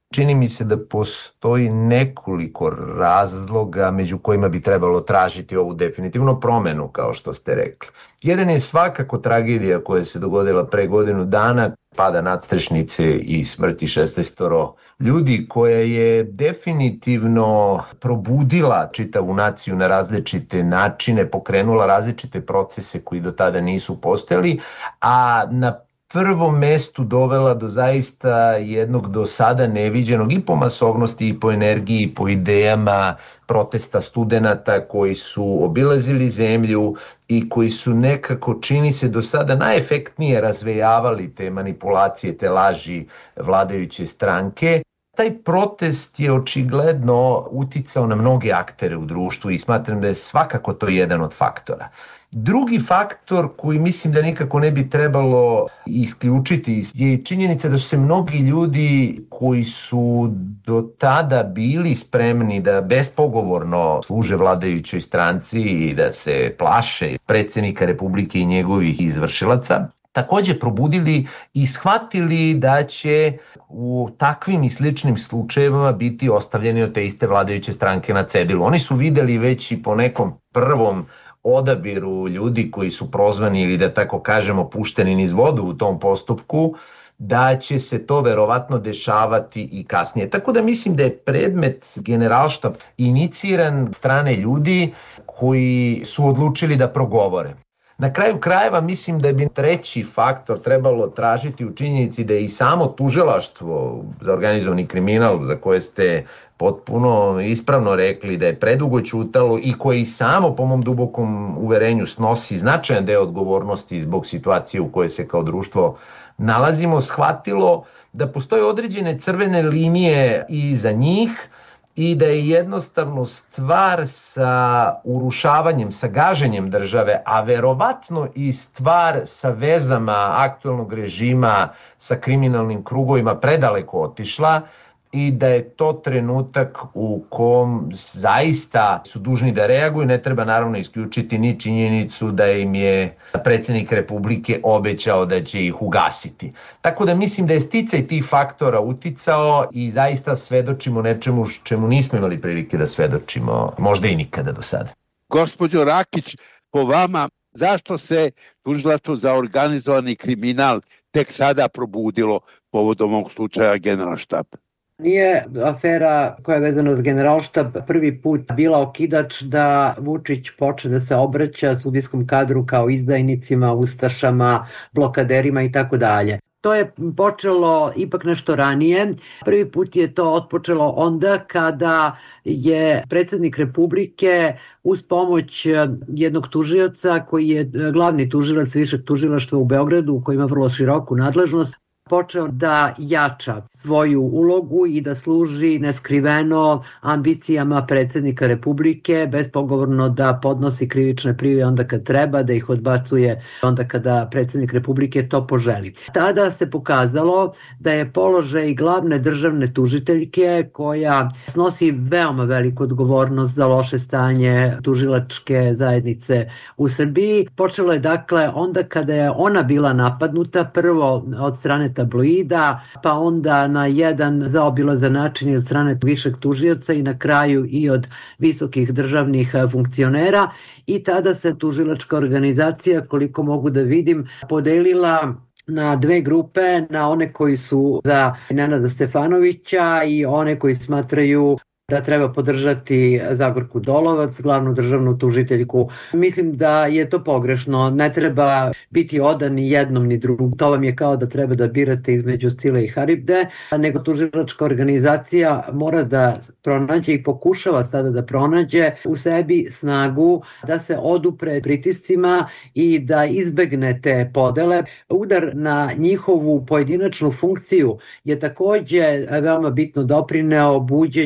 Speaker 6: Čini mi se da postoji nekoliko razloga među kojima bi trebalo tražiti ovu definitivno promenu, kao što ste rekli. Jedan je svakako tragedija koja se dogodila pre godinu dana, pada nadstrešnice i smrti šesnaestoro ljudi, koja je definitivno probudila čitavu naciju na različite načine, pokrenula različite procese koji do tada nisu postojali, a na prvom mestu dovela do zaista jednog do sada neviđenog i po masovnosti i po energiji i po idejama protesta studenata koji su obilazili zemlju i koji su nekako, čini se, do sada najefektnije razvejavali te manipulacije, te laži vladajuće stranke. Taj protest je očigledno uticao na mnoge aktere u društvu i smatram da je svakako to jedan od faktora. Drugi faktor koji mislim da nikako ne bi trebalo isključiti je činjenica da su se mnogi ljudi koji su do tada bili spremni da bespogovorno služe vladajućoj stranci i da se plaše predsjednika Republike i njegovih izvršilaca, takođe probudili i shvatili da će u takvim i sličnim slučajevima biti ostavljeni od te iste vladajuće stranke na cedilu. Oni su videli već i po nekom prvom odabiru ljudi koji su prozvani ili da tako kažemo pušteni niz vodu u tom postupku, da će se to verovatno dešavati i kasnije. Tako da mislim da je predmet Generalštab iniciran strane ljudi koji su odlučili da progovore. Na kraju krajeva mislim da bi treći faktor trebalo tražiti u činjenici da je i samo tužilaštvo za organizovani kriminal, za koje ste potpuno ispravno rekli da je predugo ćutalo i koje i samo po mom dubokom uverenju snosi značajan deo odgovornosti zbog situacije u kojoj se kao društvo nalazimo, shvatilo da postoje određene crvene linije i za njih, i da je jednostavno stvar sa urušavanjem, sa gaženjem države, a verovatno i stvar sa vezama aktuelnog režima sa kriminalnim krugovima predaleko otišla i da je to trenutak u kom zaista su dužni da reaguju. Ne treba naravno isključiti ni činjenicu da im je predsjednik Republike obećao da će ih ugasiti. Tako da mislim da je sticaj tih faktora uticao i zaista svedočimo nečemu čemu nismo imali prilike da svedočimo, možda i nikada do sada.
Speaker 4: Gospođo Rakić, po vama, zašto se Tužilaštvo za organizovani kriminal tek sada probudilo povodom ovog slučaja Generalštab?
Speaker 5: Nije afera koja je vezana za Generalštab prvi put bila okidač da Vučić počne da se obraća sudijskom kadru kao izdajnicima, ustašama, blokaderima i tako dalje. To je počelo ipak nešto ranije. Prvi put je to otpočelo onda kada je predsjednik Republike uz pomoć jednog tužioca koji je glavni tužilac višeg tužilaštva u Beogradu, koji ima vrlo široku nadležnost, počeo da jača svoju ulogu i da služi neskriveno ambicijama predsjednika Republike, bespogovorno da podnosi krivične prijave onda kad treba, da ih odbacuje onda kada predsjednik Republike to poželi. Tada se pokazalo da je položaj glavne državne tužiteljke, koja snosi veoma veliku odgovornost za loše stanje tužilačke zajednice u Srbiji, počelo je dakle onda kada je ona bila napadnuta, prvo od strane tabloida, pa onda na jedan zaobilazan način od strane višeg tužioca i na kraju i od visokih državnih funkcionera, i tada se tužilačka organizacija, koliko mogu da vidim, podelila na dve grupe, na one koji su za Nenada Stefanovića i one koji smatraju da treba podržati Zagorku Dolovac, glavnu državnu tužiteljku. Mislim da je to pogrešno. Ne treba biti odan ni jednom ni drugom. To vam je kao da treba da birate između Scile i Haribde, nego tužilačka organizacija mora da pronađe i pokušava sada da pronađe u sebi snagu da se odupre pritiscima i da izbegne te podele. Udar na njihovu pojedinačnu funkciju je takođe veoma bitno doprineo buđenju tako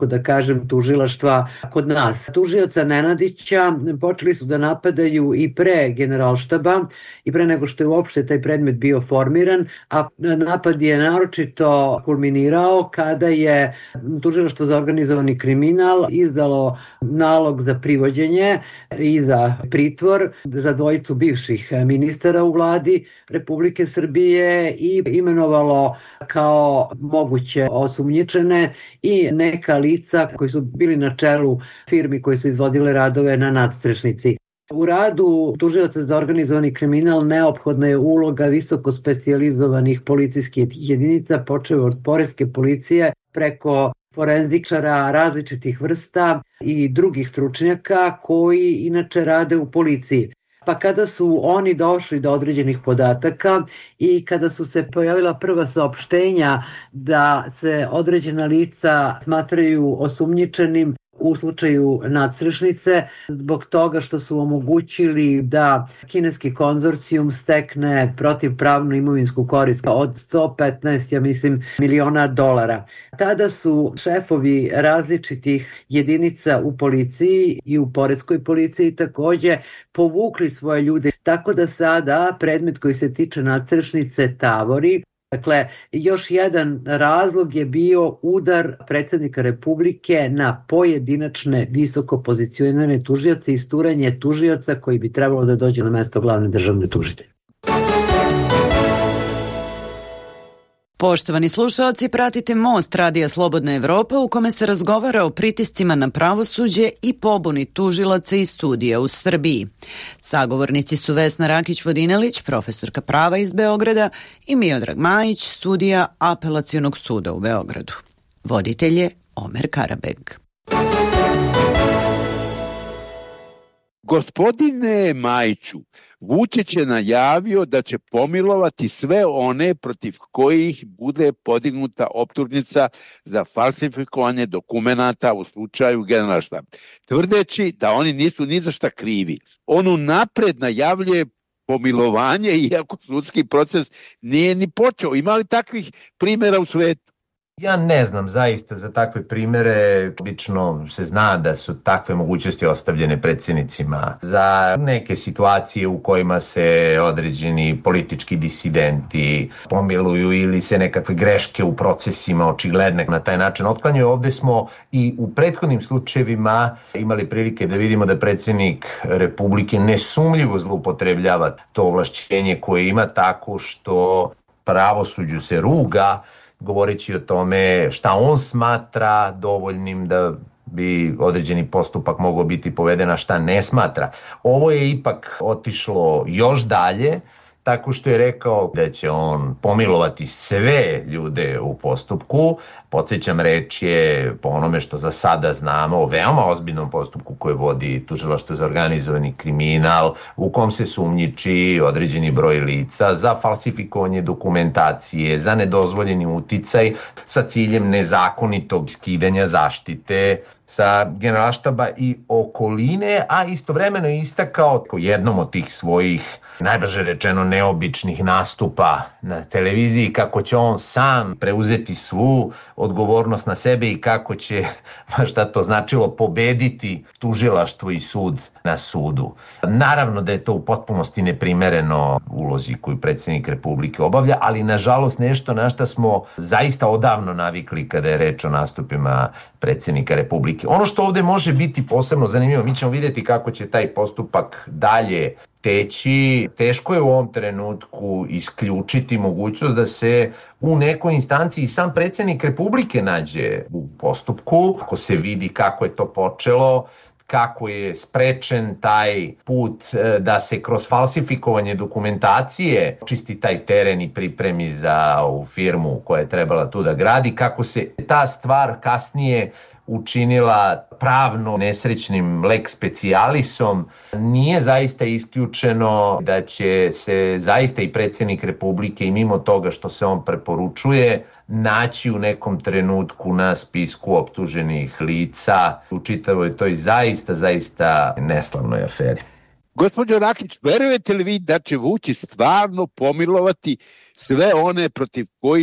Speaker 5: da kažem, tužilaštva kod nas. Tužioca Nenadića počeli su da napadaju i pre Generalštaba i pre nego što je uopšte taj predmet bio formiran, a napad je naročito kulminirao kada je Tužilaštvo za organizovani kriminal izdalo nalog za privođenje i za pritvor za dvojicu bivših ministara u vladi Republike Srbije i imenovalo kao moguće osumnjičene i neka lica koji su bili na čelu firmi koji su izvodile radove na nadstrešnici. U radu tužioca za organizovani kriminal neophodna je uloga visoko specijalizovanih policijskih jedinica, počeo od poreske policije preko forenzičara različitih vrsta i drugih stručnjaka koji inače rade u policiji. Pa kada su oni došli do određenih podataka i kada su se pojavila prva saopštenja da se određena lica smatraju osumnjičenim u slučaju nadstrešnice, zbog toga što su omogućili da kineski konzorcijum stekne protivpravnu imovinsku korist od sto petnaest, ja mislim, miliona dolara. Tada su šefovi različitih jedinica u policiji i u poreskoj policiji takođe povukli svoje ljude, tako da sada predmet koji se tiče nadstrešnice tavori. Dakle, još jedan razlog je bio udar predsjednika Republike na pojedinačne visoko pozicionirane tužioce i isturanje tužioca koji bi trebalo da dođe na mesto glavne državne tužitelje.
Speaker 3: Poštovani slušalci, pratite Most Radija Slobodna Evropa u kome se razgovara o pritiscima na pravosuđe i pobuni tužilaca i sudija u Srbiji. Sagovornici su Vesna Rakić-Vodinelić, profesorka prava iz Beograda, i Miodrag Majić, sudija Apelacionog suda u Beogradu. Voditelj je Omer Karabeg.
Speaker 4: Gospodine Majiću, Vučić je najavio da će pomilovati sve one protiv kojih bude podignuta optužnica za falsifikovanje dokumenata u slučaju Generalštaba, tvrdeći da oni nisu ni za šta krivi. On unapred najavljuje pomilovanje, iako sudski proces nije ni počeo. Ima li takvih primjera u svetu?
Speaker 6: Ja ne znam zaista za takve primere, obično se zna da su takve mogućnosti ostavljene predsjednicima za neke situacije u kojima se određeni politički disidenti pomiluju ili se nekakve greške u procesima očigledne na taj način otklanjaju. Ovde smo i u prethodnim slučajevima imali prilike da vidimo da predsjednik Republike nesumljivo zloupotrebljava to ovlašćenje koje ima tako što pravosuđu se ruga, govoreći o tome šta on smatra dovoljnim da bi određeni postupak mogao biti poveden, a šta ne smatra. Ovo je ipak otišlo još dalje, tako što je rekao da će on pomilovati sve ljude u postupku. Podsjećam, reč je, po onome što za sada znamo, o veoma ozbiljnom postupku koje vodi Tužilaštvo za organizovani kriminal, u kom se sumnjiči određeni broj lica za falsifikovanje dokumentacije, za nedozvoljeni uticaj sa ciljem nezakonitog skidanja zaštite sa Generalštaba i okoline, a istovremeno je istakao u jednom od tih svojih, najbrže rečeno, neobičnih nastupa na televiziji kako će on sam preuzeti svu odgovornost na sebe i kako će, šta to značilo, pobediti tužilaštvo i sud na sudu. Naravno da je to u potpunosti neprimereno ulozi koju predsjednik Republike obavlja, ali nažalost nešto na šta smo zaista odavno navikli kada je reč o nastupima predsjednika Republike. Ono što ovde može biti posebno zanimljivo, mi ćemo vidjeti kako će taj postupak dalje teći. Teško je u ovom trenutku isključiti mogućnost da se u nekoj instanciji sam predsjednik Republike nađe u postupku. Ako se vidi kako je to počelo, kako je sprečen taj put da se kroz falsifikovanje dokumentacije čisti taj teren i pripremi za ovu firmu koja je trebala tu da gradi, kako se ta stvar kasnije učinila pravno nesrećnim lex specialisom, nije zaista isključeno da će se zaista i predsjednik Republike i mimo toga što se on preporučuje naći u nekom trenutku na spisku optuženih lica u čitavoj toj zaista, zaista neslavnoj aferi.
Speaker 4: Gospođo Rakić, verujete li vi da će Vučić stvarno pomilovati sve one protiv kojih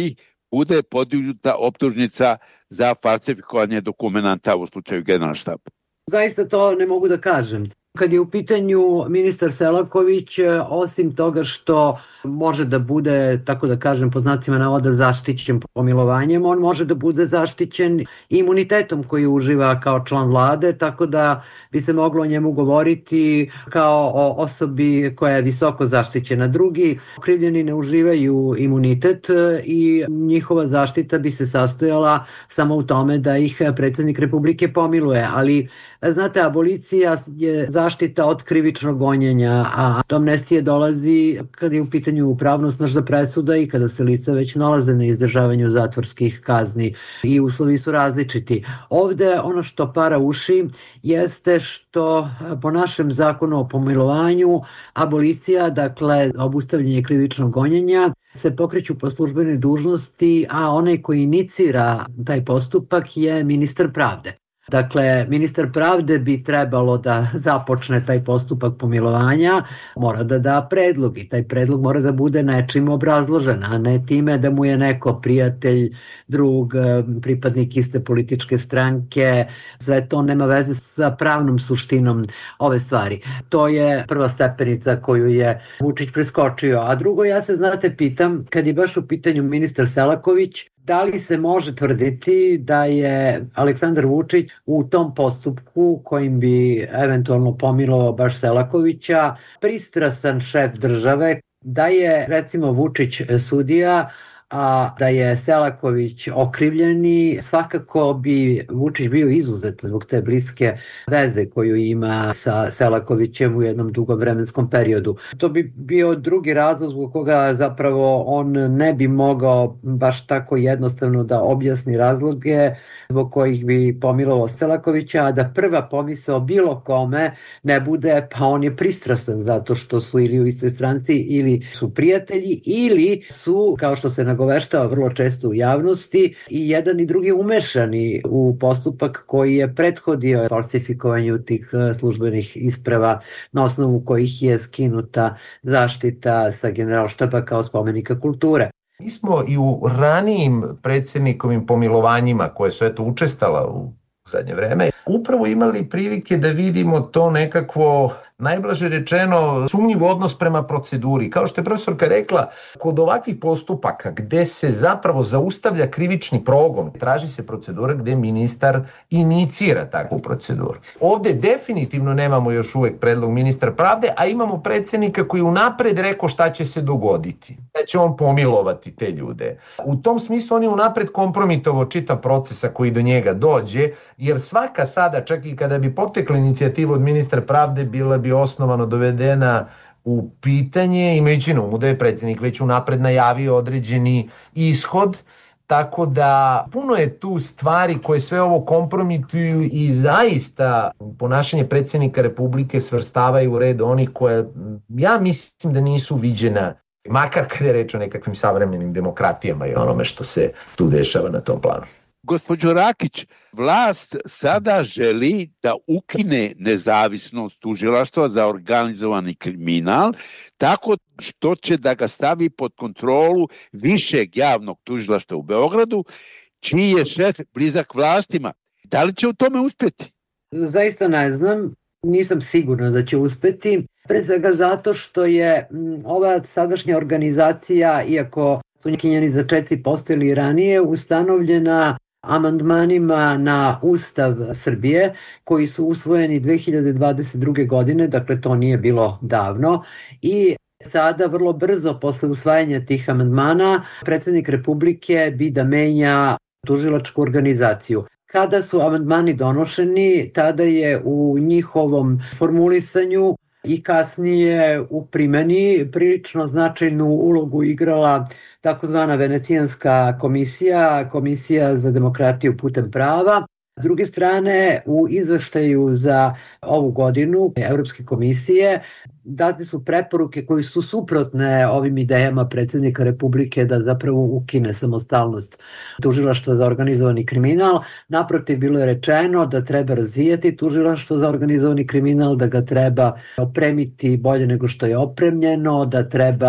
Speaker 4: bude podignuta optužnica za falsifikovanje dokumenta u slučaju Generalštaba?
Speaker 5: Zaista to ne mogu da kažem. Kad je u pitanju ministar Selaković, osim toga što može da bude, tako da kažem, pod znacima navoda zaštićen pomilovanjem, on može da bude zaštićen imunitetom koji uživa kao član vlade, tako da bi se moglo o njemu govoriti kao o osobi koja je visoko zaštićena. Drugi okrivljeni ne uživaju imunitet i njihova zaštita bi se sastojala samo u tome da ih predsjednik Republike pomiluje, ali znate, abolicija je zaštita od krivičnog gonjenja, a amnestija dolazi kad je u pitanju pravnosnažna presuda i kada se lica već nalaze na izdržavanju zatvorskih kazni i uslovi su različiti. Ovde ono što para uši jeste što po našem zakonu o pomilovanju abolicija, dakle obustavljanje krivičnog gonjenja, se pokreću po službenoj dužnosti, a onaj koji inicira taj postupak je ministar pravde. Dakle, ministar pravde bi trebalo da započne taj postupak pomilovanja, mora da da predlog i taj predlog mora da bude nečim obrazložen, a ne time da mu je neko prijatelj, drug, pripadnik iste političke stranke. Sve to nema veze sa pravnom suštinom ove stvari. To je prva stepenica koju je Vučić preskočio. A drugo, ja se, znate, pitam, kad je baš u pitanju ministar Selaković, da li se može tvrditi da je Aleksandar Vučić u tom postupku kojim bi eventualno pomilovao baš Selakovića pristrasan šef države, da je recimo Vučić sudija, a da je Selaković okrivljeni, svakako bi Vučić bio izuzet zbog te bliske veze koju ima sa Selakovićem u jednom dugom vremenskom periodu. To bi bio drugi razlog zbog koga zapravo on ne bi mogao baš tako jednostavno da objasni razloge zbog kojih bi pomilovao Selakovića, a da prva pomisao bilo kome ne bude pa on je pristrasan zato što su ili u istoj stranci ili su prijatelji ili su, kao što se nagoveštava vrlo često u javnosti, i jedan i drugi umešani u postupak koji je prethodio falsifikovanju tih službenih isprava na osnovu kojih je skinuta zaštita sa Generalštaba kao spomenika kulture.
Speaker 6: Mi smo i u ranijim predsjednikovim pomilovanjima koje su eto učestala u zadnje vreme upravo imali prilike da vidimo to nekakvo, najblaže rečeno, sumnjiv odnos prema proceduri. Kao što je profesorka rekla, kod ovakvih postupaka gde se zapravo zaustavlja krivični progon, traži se procedura gde ministar inicira takvu proceduru. Ovde definitivno nemamo još uvek predlog ministra pravde, a imamo predsjednika koji unapred rekao šta će se dogoditi, da će on pomilovati te ljude. U tom smislu on je unapred kompromitovao čitav procesa koji do njega dođe, jer svaka sada, čak i kada bi potekla inicijativa od ministra pravde, bila bi osnovano dovedena u pitanje, imajući na umu da je predsjednik već unapred najavio određeni ishod, tako da puno je tu stvari koje sve ovo kompromituju i zaista ponašanje predsjednika Republike svrstavaju u red onih koje ja mislim da nisu viđena, makar kada je reč o nekakvim savremenim demokratijama i onome što se tu dešava na tom planu.
Speaker 4: Gospođo Rakić, vlast sada želi da ukine nezavisnost tužilaštva za organizovani kriminal, tako što će da ga stavi pod kontrolu višeg javnog tužilaštva u Beogradu, čiji je šef blizak vlastima. Da li će u tome uspjeti?
Speaker 5: Zaista ne znam, nisam sigurna da će uspjeti. Pre svega zato što je ova sadašnja organizacija, iako su njeni začeci postojali ranije, ustanovljena amandmanima na Ustav Srbije koji su usvojeni dve hiljade dvadeset druge. godine, dakle to nije bilo davno, i sada vrlo brzo posle usvajanja tih amandmana predsjednik Republike bi da menja tužilačku organizaciju. Kada su amandmani donošeni, tada je u njihovom formulisanju i kasnije u primjeni prilično značajnu ulogu igrala takozvana Venecijanska komisija, Komisija za demokratiju putem prava. S druge strane, u izveštaju za ovu godinu Evropske komisije date su preporuke koji su suprotne ovim idejama predsjednika Republike da zapravo ukine samostalnost tužilaštva za organizovani kriminal. Naprotiv, bilo je rečeno da treba razvijati tužilaštvo za organizovani kriminal, da ga treba opremiti bolje nego što je opremljeno, da treba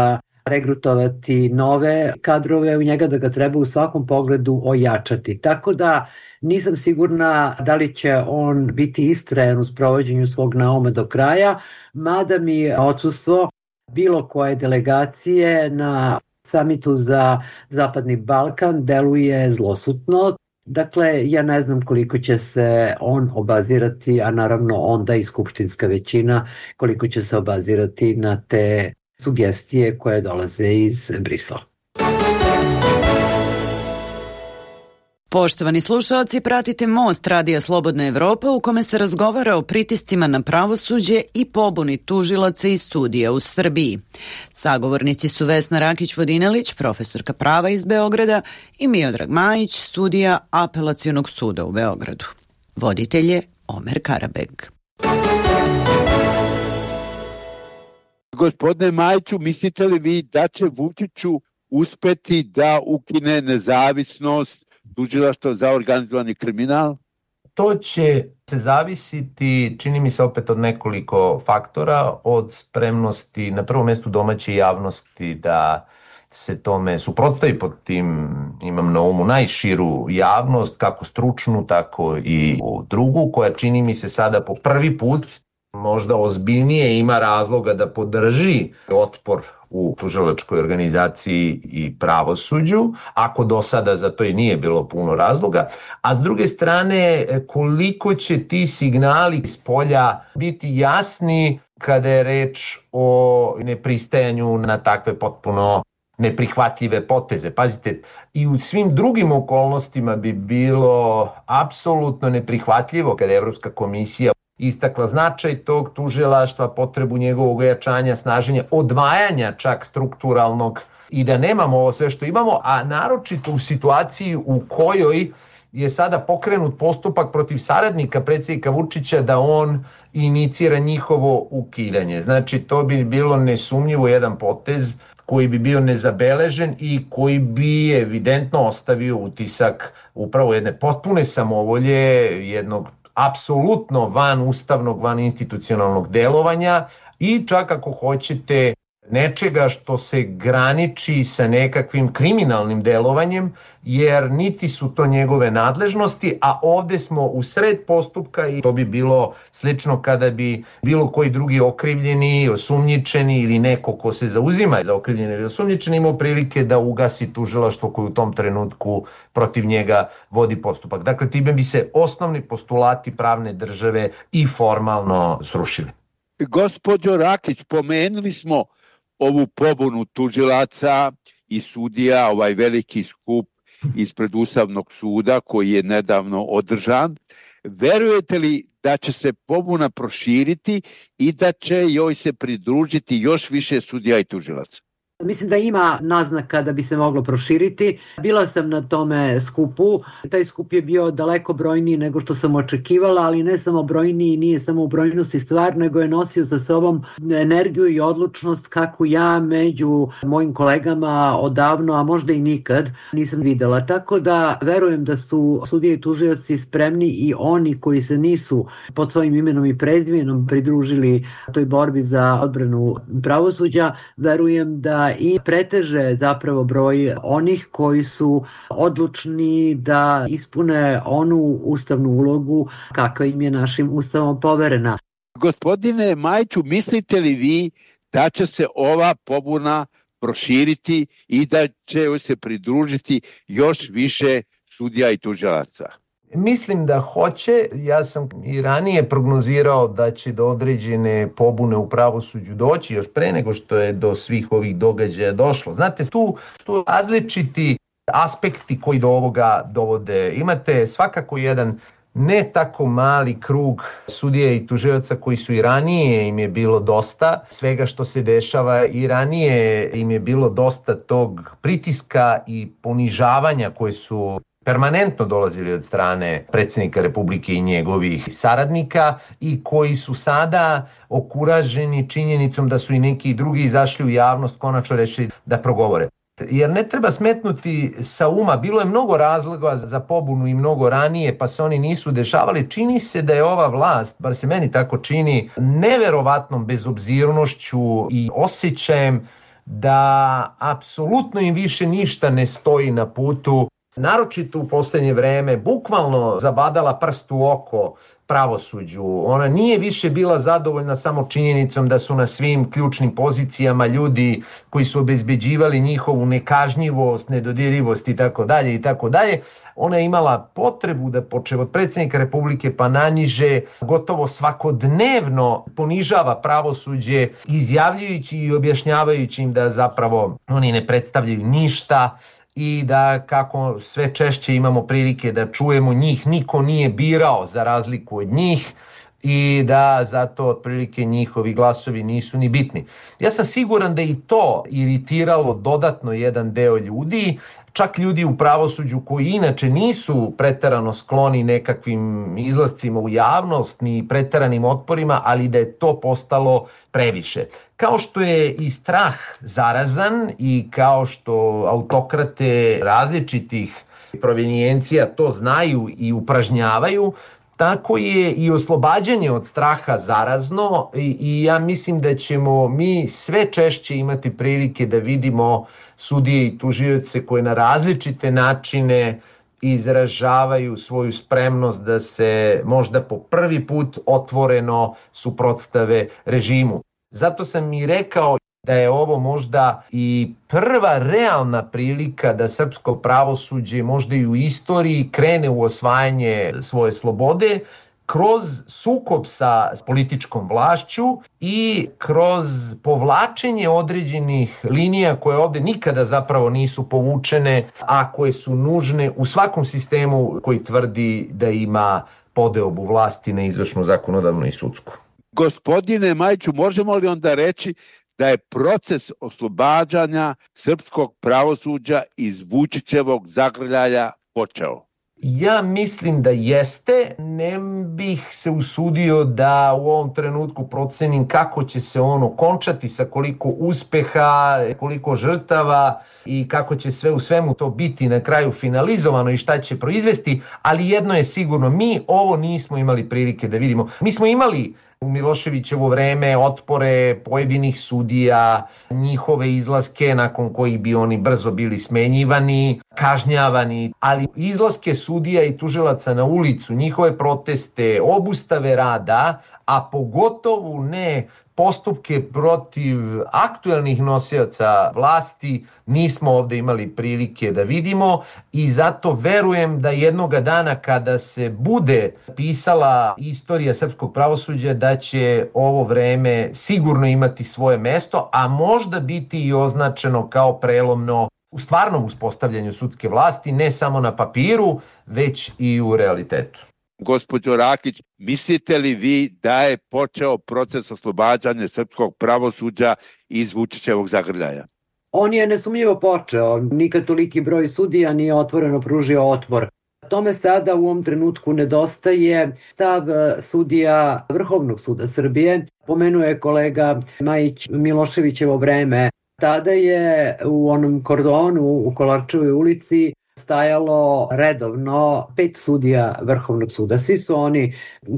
Speaker 5: regrutovati nove kadrove u njega, da ga treba u svakom pogledu ojačati. Tako da nisam sigurna da li će on biti istrajan u sprovođenju svog nauma do kraja, mada mi odsustvo bilo koje delegacije na samitu za Zapadni Balkan deluje zlosutno. Dakle, ja ne znam koliko će se on obazirati, a naravno onda i skupštinska većina, koliko će se obazirati na te sugestije koje dolaze iz Brisela.
Speaker 3: Poštovani slušalci, pratite Most Radija Slobodna Evropa u kome se razgovara o pritiscima na pravosuđe i pobuni tužilaca i sudija u Srbiji. Sagovornici su Vesna Rakić-Vodinelić, profesorka prava iz Beograda, i Miodrag Majić, sudija Apelacionog suda u Beogradu. Voditelj je Omer Karabeg.
Speaker 4: Gospodine Majiću, mislite li vi da će Vučiću uspeti da ukine nezavisnost tužilaštva za organizovani kriminal?
Speaker 6: To će se zavisiti, čini mi se, opet od nekoliko faktora, od spremnosti na prvom mjestu domaće javnosti da se tome suprotstavi. Pod tim imam na umu najširu javnost, kako stručnu, tako i drugu, koja čini mi se sada po prvi put možda ozbiljnije ima razloga da podrži otpor u tužilačkoj organizaciji i pravosuđu, ako do sada za to i nije bilo puno razloga, a s druge strane koliko će ti signali iz polja biti jasni kada je reč o nepristajanju na takve potpuno neprihvatljive poteze. Pazite, i u svim drugim okolnostima bi bilo apsolutno neprihvatljivo kada je Evropska komisija istakla značaj tog tužilaštva, potrebu njegovog ojačanja, snaženja, odvajanja čak strukturalnog i da nemamo ovo sve što imamo, a naročito u situaciji u kojoj je sada pokrenut postupak protiv saradnika predsjednika Vučića da on inicira njihovo ukidanje. Znači, to bi bilo nesumnjivo jedan potez koji bi bio nezabeležen i koji bi evidentno ostavio utisak upravo jedne potpune samovolje, jednog apsolutno van ustavnog, van institucionalnog delovanja i čak ako hoćete nečega što se graniči sa nekakvim kriminalnim delovanjem, jer niti su to njegove nadležnosti, a ovde smo u sred postupka i to bi bilo slično kada bi bilo koji drugi okrivljeni, osumnjičeni ili neko ko se zauzima za okrivljeni ili osumnjičeni imao prilike da ugasi tužilaštvo koje u tom trenutku protiv njega vodi postupak. Dakle, time bi se osnovni postulati pravne države i formalno srušili.
Speaker 4: Gospođo Rakić, pomenuli smo ovu pobunu tužilaca i sudija, ovaj veliki skup ispred Ustavnog suda koji je nedavno održan. Verujete li da će se pobuna proširiti i da će joj se pridružiti još više sudija i tužilaca?
Speaker 5: Mislim da ima naznaka da bi se moglo proširiti. Bila sam na tome skupu. Taj skup je bio daleko brojniji nego što sam očekivala, ali ne samo brojniji, nije samo u brojnosti stvar, nego je nosio sa sobom energiju i odlučnost kako ja među mojim kolegama odavno, a možda i nikad, nisam videla. Tako da verujem da su sudije i tužioci spremni i oni koji se nisu pod svojim imenom i prezimenom pridružili toj borbi za odbranu pravosuđa, verujem da i preteže zapravo broj onih koji su odlučni da ispune onu ustavnu ulogu kakva im je našim ustavom poverena.
Speaker 4: Gospodine Majiću, mislite li vi da će se ova pobuna proširiti i da će joj se pridružiti još više sudija i tužilaca?
Speaker 6: Mislim da hoće. Ja sam i ranije prognozirao da će do određene pobune u pravosuđu doći još pre nego što je do svih ovih događaja došlo. Znate, tu su različiti aspekti koji do ovoga dovode. Imate svakako jedan ne tako mali krug sudija i tužilaca koji su i ranije im je bilo dosta svega što se dešava, i ranije im je bilo dosta tog pritiska i ponižavanja koje su permanentno dolazili od strane predsjednika Republike i njegovih saradnika i koji su sada okuraženi činjenicom da su i neki drugi izašli u javnost, konačno rešili da progovore. Jer ne treba smetnuti sa uma, bilo je mnogo razloga za pobunu i mnogo ranije, pa se oni nisu dešavali. Čini se da je ova vlast, bar se meni tako čini, neverovatnom bezobzirnošću i osjećajem da apsolutno im više ništa ne stoji na putu, naročito u poslednje vreme, bukvalno zabadala prst u oko pravosuđu. Ona nije više bila zadovoljna samo činjenicom da su na svim ključnim pozicijama ljudi koji su obezbeđivali njihovu nekažnjivost, nedodirivost i tako dalje i tako dalje. Ona je imala potrebu da počev od predsjednika Republike pa naniže gotovo svakodnevno ponižava pravosuđe, izjavljujući i objašnjavajući im da zapravo oni ne predstavljaju ništa i da kako sve češće imamo prilike da čujemo, njih niko nije birao za razliku od njih i da zato otprilike njihovi glasovi nisu ni bitni. Ja sam siguran da i to iritiralo dodatno jedan deo ljudi, čak ljudi u pravosuđu koji inače nisu preterano skloni nekakvim izlascima u javnost ni preteranim otporima, ali da je to postalo previše. Kao što je i strah zarazan i kao što autokrate različitih provenijencija to znaju i upražnjavaju, tako je i oslobađanje od straha zarazno i, i ja mislim da ćemo mi sve češće imati prilike da vidimo sudije i tužioce koje na različite načine izražavaju svoju spremnost da se možda po prvi put otvoreno suprotstave režimu. Zato sam i rekao da je ovo možda i prva realna prilika da srpsko pravosuđe možda i u istoriji krene u osvajanje svoje slobode kroz sukob sa političkom vlašću i kroz povlačenje određenih linija koje ovde nikada zapravo nisu povučene, a koje su nužne u svakom sistemu koji tvrdi da ima podeobu vlasti na izvršnu, zakonodavnu i sudsku.
Speaker 4: Gospodine Majiću, možemo li onda reći da je proces oslobađanja srpskog pravosuđa iz Vučićevog zagrljaja počeo?
Speaker 6: Ja mislim da jeste, ne bih se usudio da u ovom trenutku procenim kako će se on okončati, sa koliko uspeha, koliko žrtava i kako će sve u svemu to biti na kraju finalizovano i šta će proizvesti, ali jedno je sigurno, mi ovo nismo imali prilike da vidimo. Mi smo imali u Miloševićevo vreme otpore pojedinih sudija, njihove izlaske nakon kojih bi oni brzo bili smenjivani, kažnjavani, ali izlaske sudija i tužilaca na ulicu, njihove proteste, obustave rada, a pogotovo ne postupke protiv aktuelnih nosioca vlasti nismo ovde imali prilike da vidimo i zato verujem da jednoga dana kada se bude pisala istorija srpskog pravosuđa da će ovo vreme sigurno imati svoje mesto, a možda biti i označeno kao prelomno u stvarnom uspostavljanju sudske vlasti, ne samo na papiru, već i u realitetu.
Speaker 4: Gospođo Rakić, mislite li vi da je počeo proces oslobađanja srpskog pravosuđa iz Vučićevog zagrljaja?
Speaker 5: On je nesumnjivo počeo. Nikad toliki broj sudija nije otvoreno pružio otpor. Tome sada u ovom trenutku nedostaje stav sudija Vrhovnog suda Srbije. Pomenuo je kolega Majić Miloševićevo vreme. Tada je u onom kordonu u Kolarčevoj ulici stajalo redovno pet sudija Vrhovnog suda. Svi su oni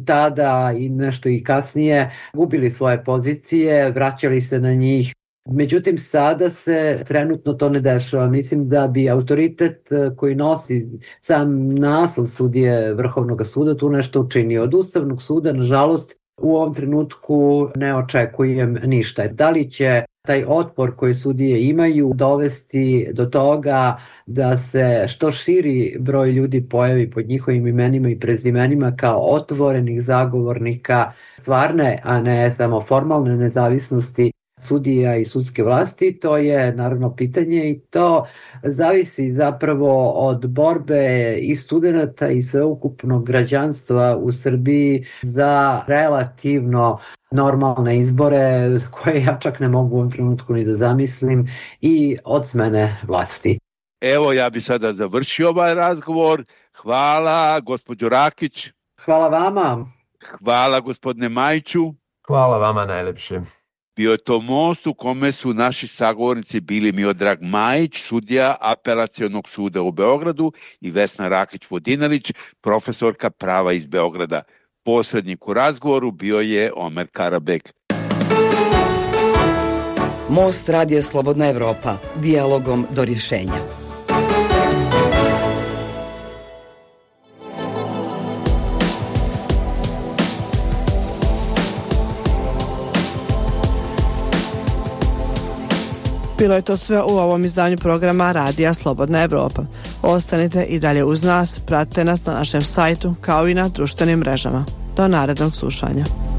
Speaker 5: tada i nešto i kasnije gubili svoje pozicije, vraćali se na njih. Međutim, sada se trenutno to ne dešava. Mislim da bi autoritet koji nosi sam naslov sudije Vrhovnog suda tu nešto učinio. Od Ustavnog suda, nažalost, u ovom trenutku ne očekujem ništa. Da li će taj otpor koji sudije imaju dovesti do toga da se što širi broj ljudi pojavi pod njihovim imenima i prezimenima kao otvorenih zagovornika stvarne, a ne samo formalne nezavisnosti sudija i sudske vlasti, to je naravno pitanje i to zavisi zapravo od borbe i studenta i sveukupnog građanstva u Srbiji za relativno normalne izbore koje ja čak ne mogu u ovom trenutku ni da zamislim i od smene vlasti.
Speaker 4: Evo, ja bi sada završio ovaj razgovor. Hvala, gospođo Rakić.
Speaker 5: Hvala vama.
Speaker 4: Hvala, gospodine Majiću.
Speaker 6: Hvala vama najlepše.
Speaker 4: Bio je to most u kome su naši sagovornici bili Miodrag Majić, sudija Apelacionog suda u Beogradu i Vesna Rakić-Vodinelić, profesorka prava iz Beograda. Posrednik u razgovoru bio je Omer Karabek.
Speaker 11: Most radija Slobodna Evropa. Dijalogom do rješenja.
Speaker 1: Bilo je to sve u ovom izdanju programa Radija Slobodna Evropa. Ostanite i dalje uz nas, pratite nas na našem sajtu kao i na društvenim mrežama. Do narednog slušanja.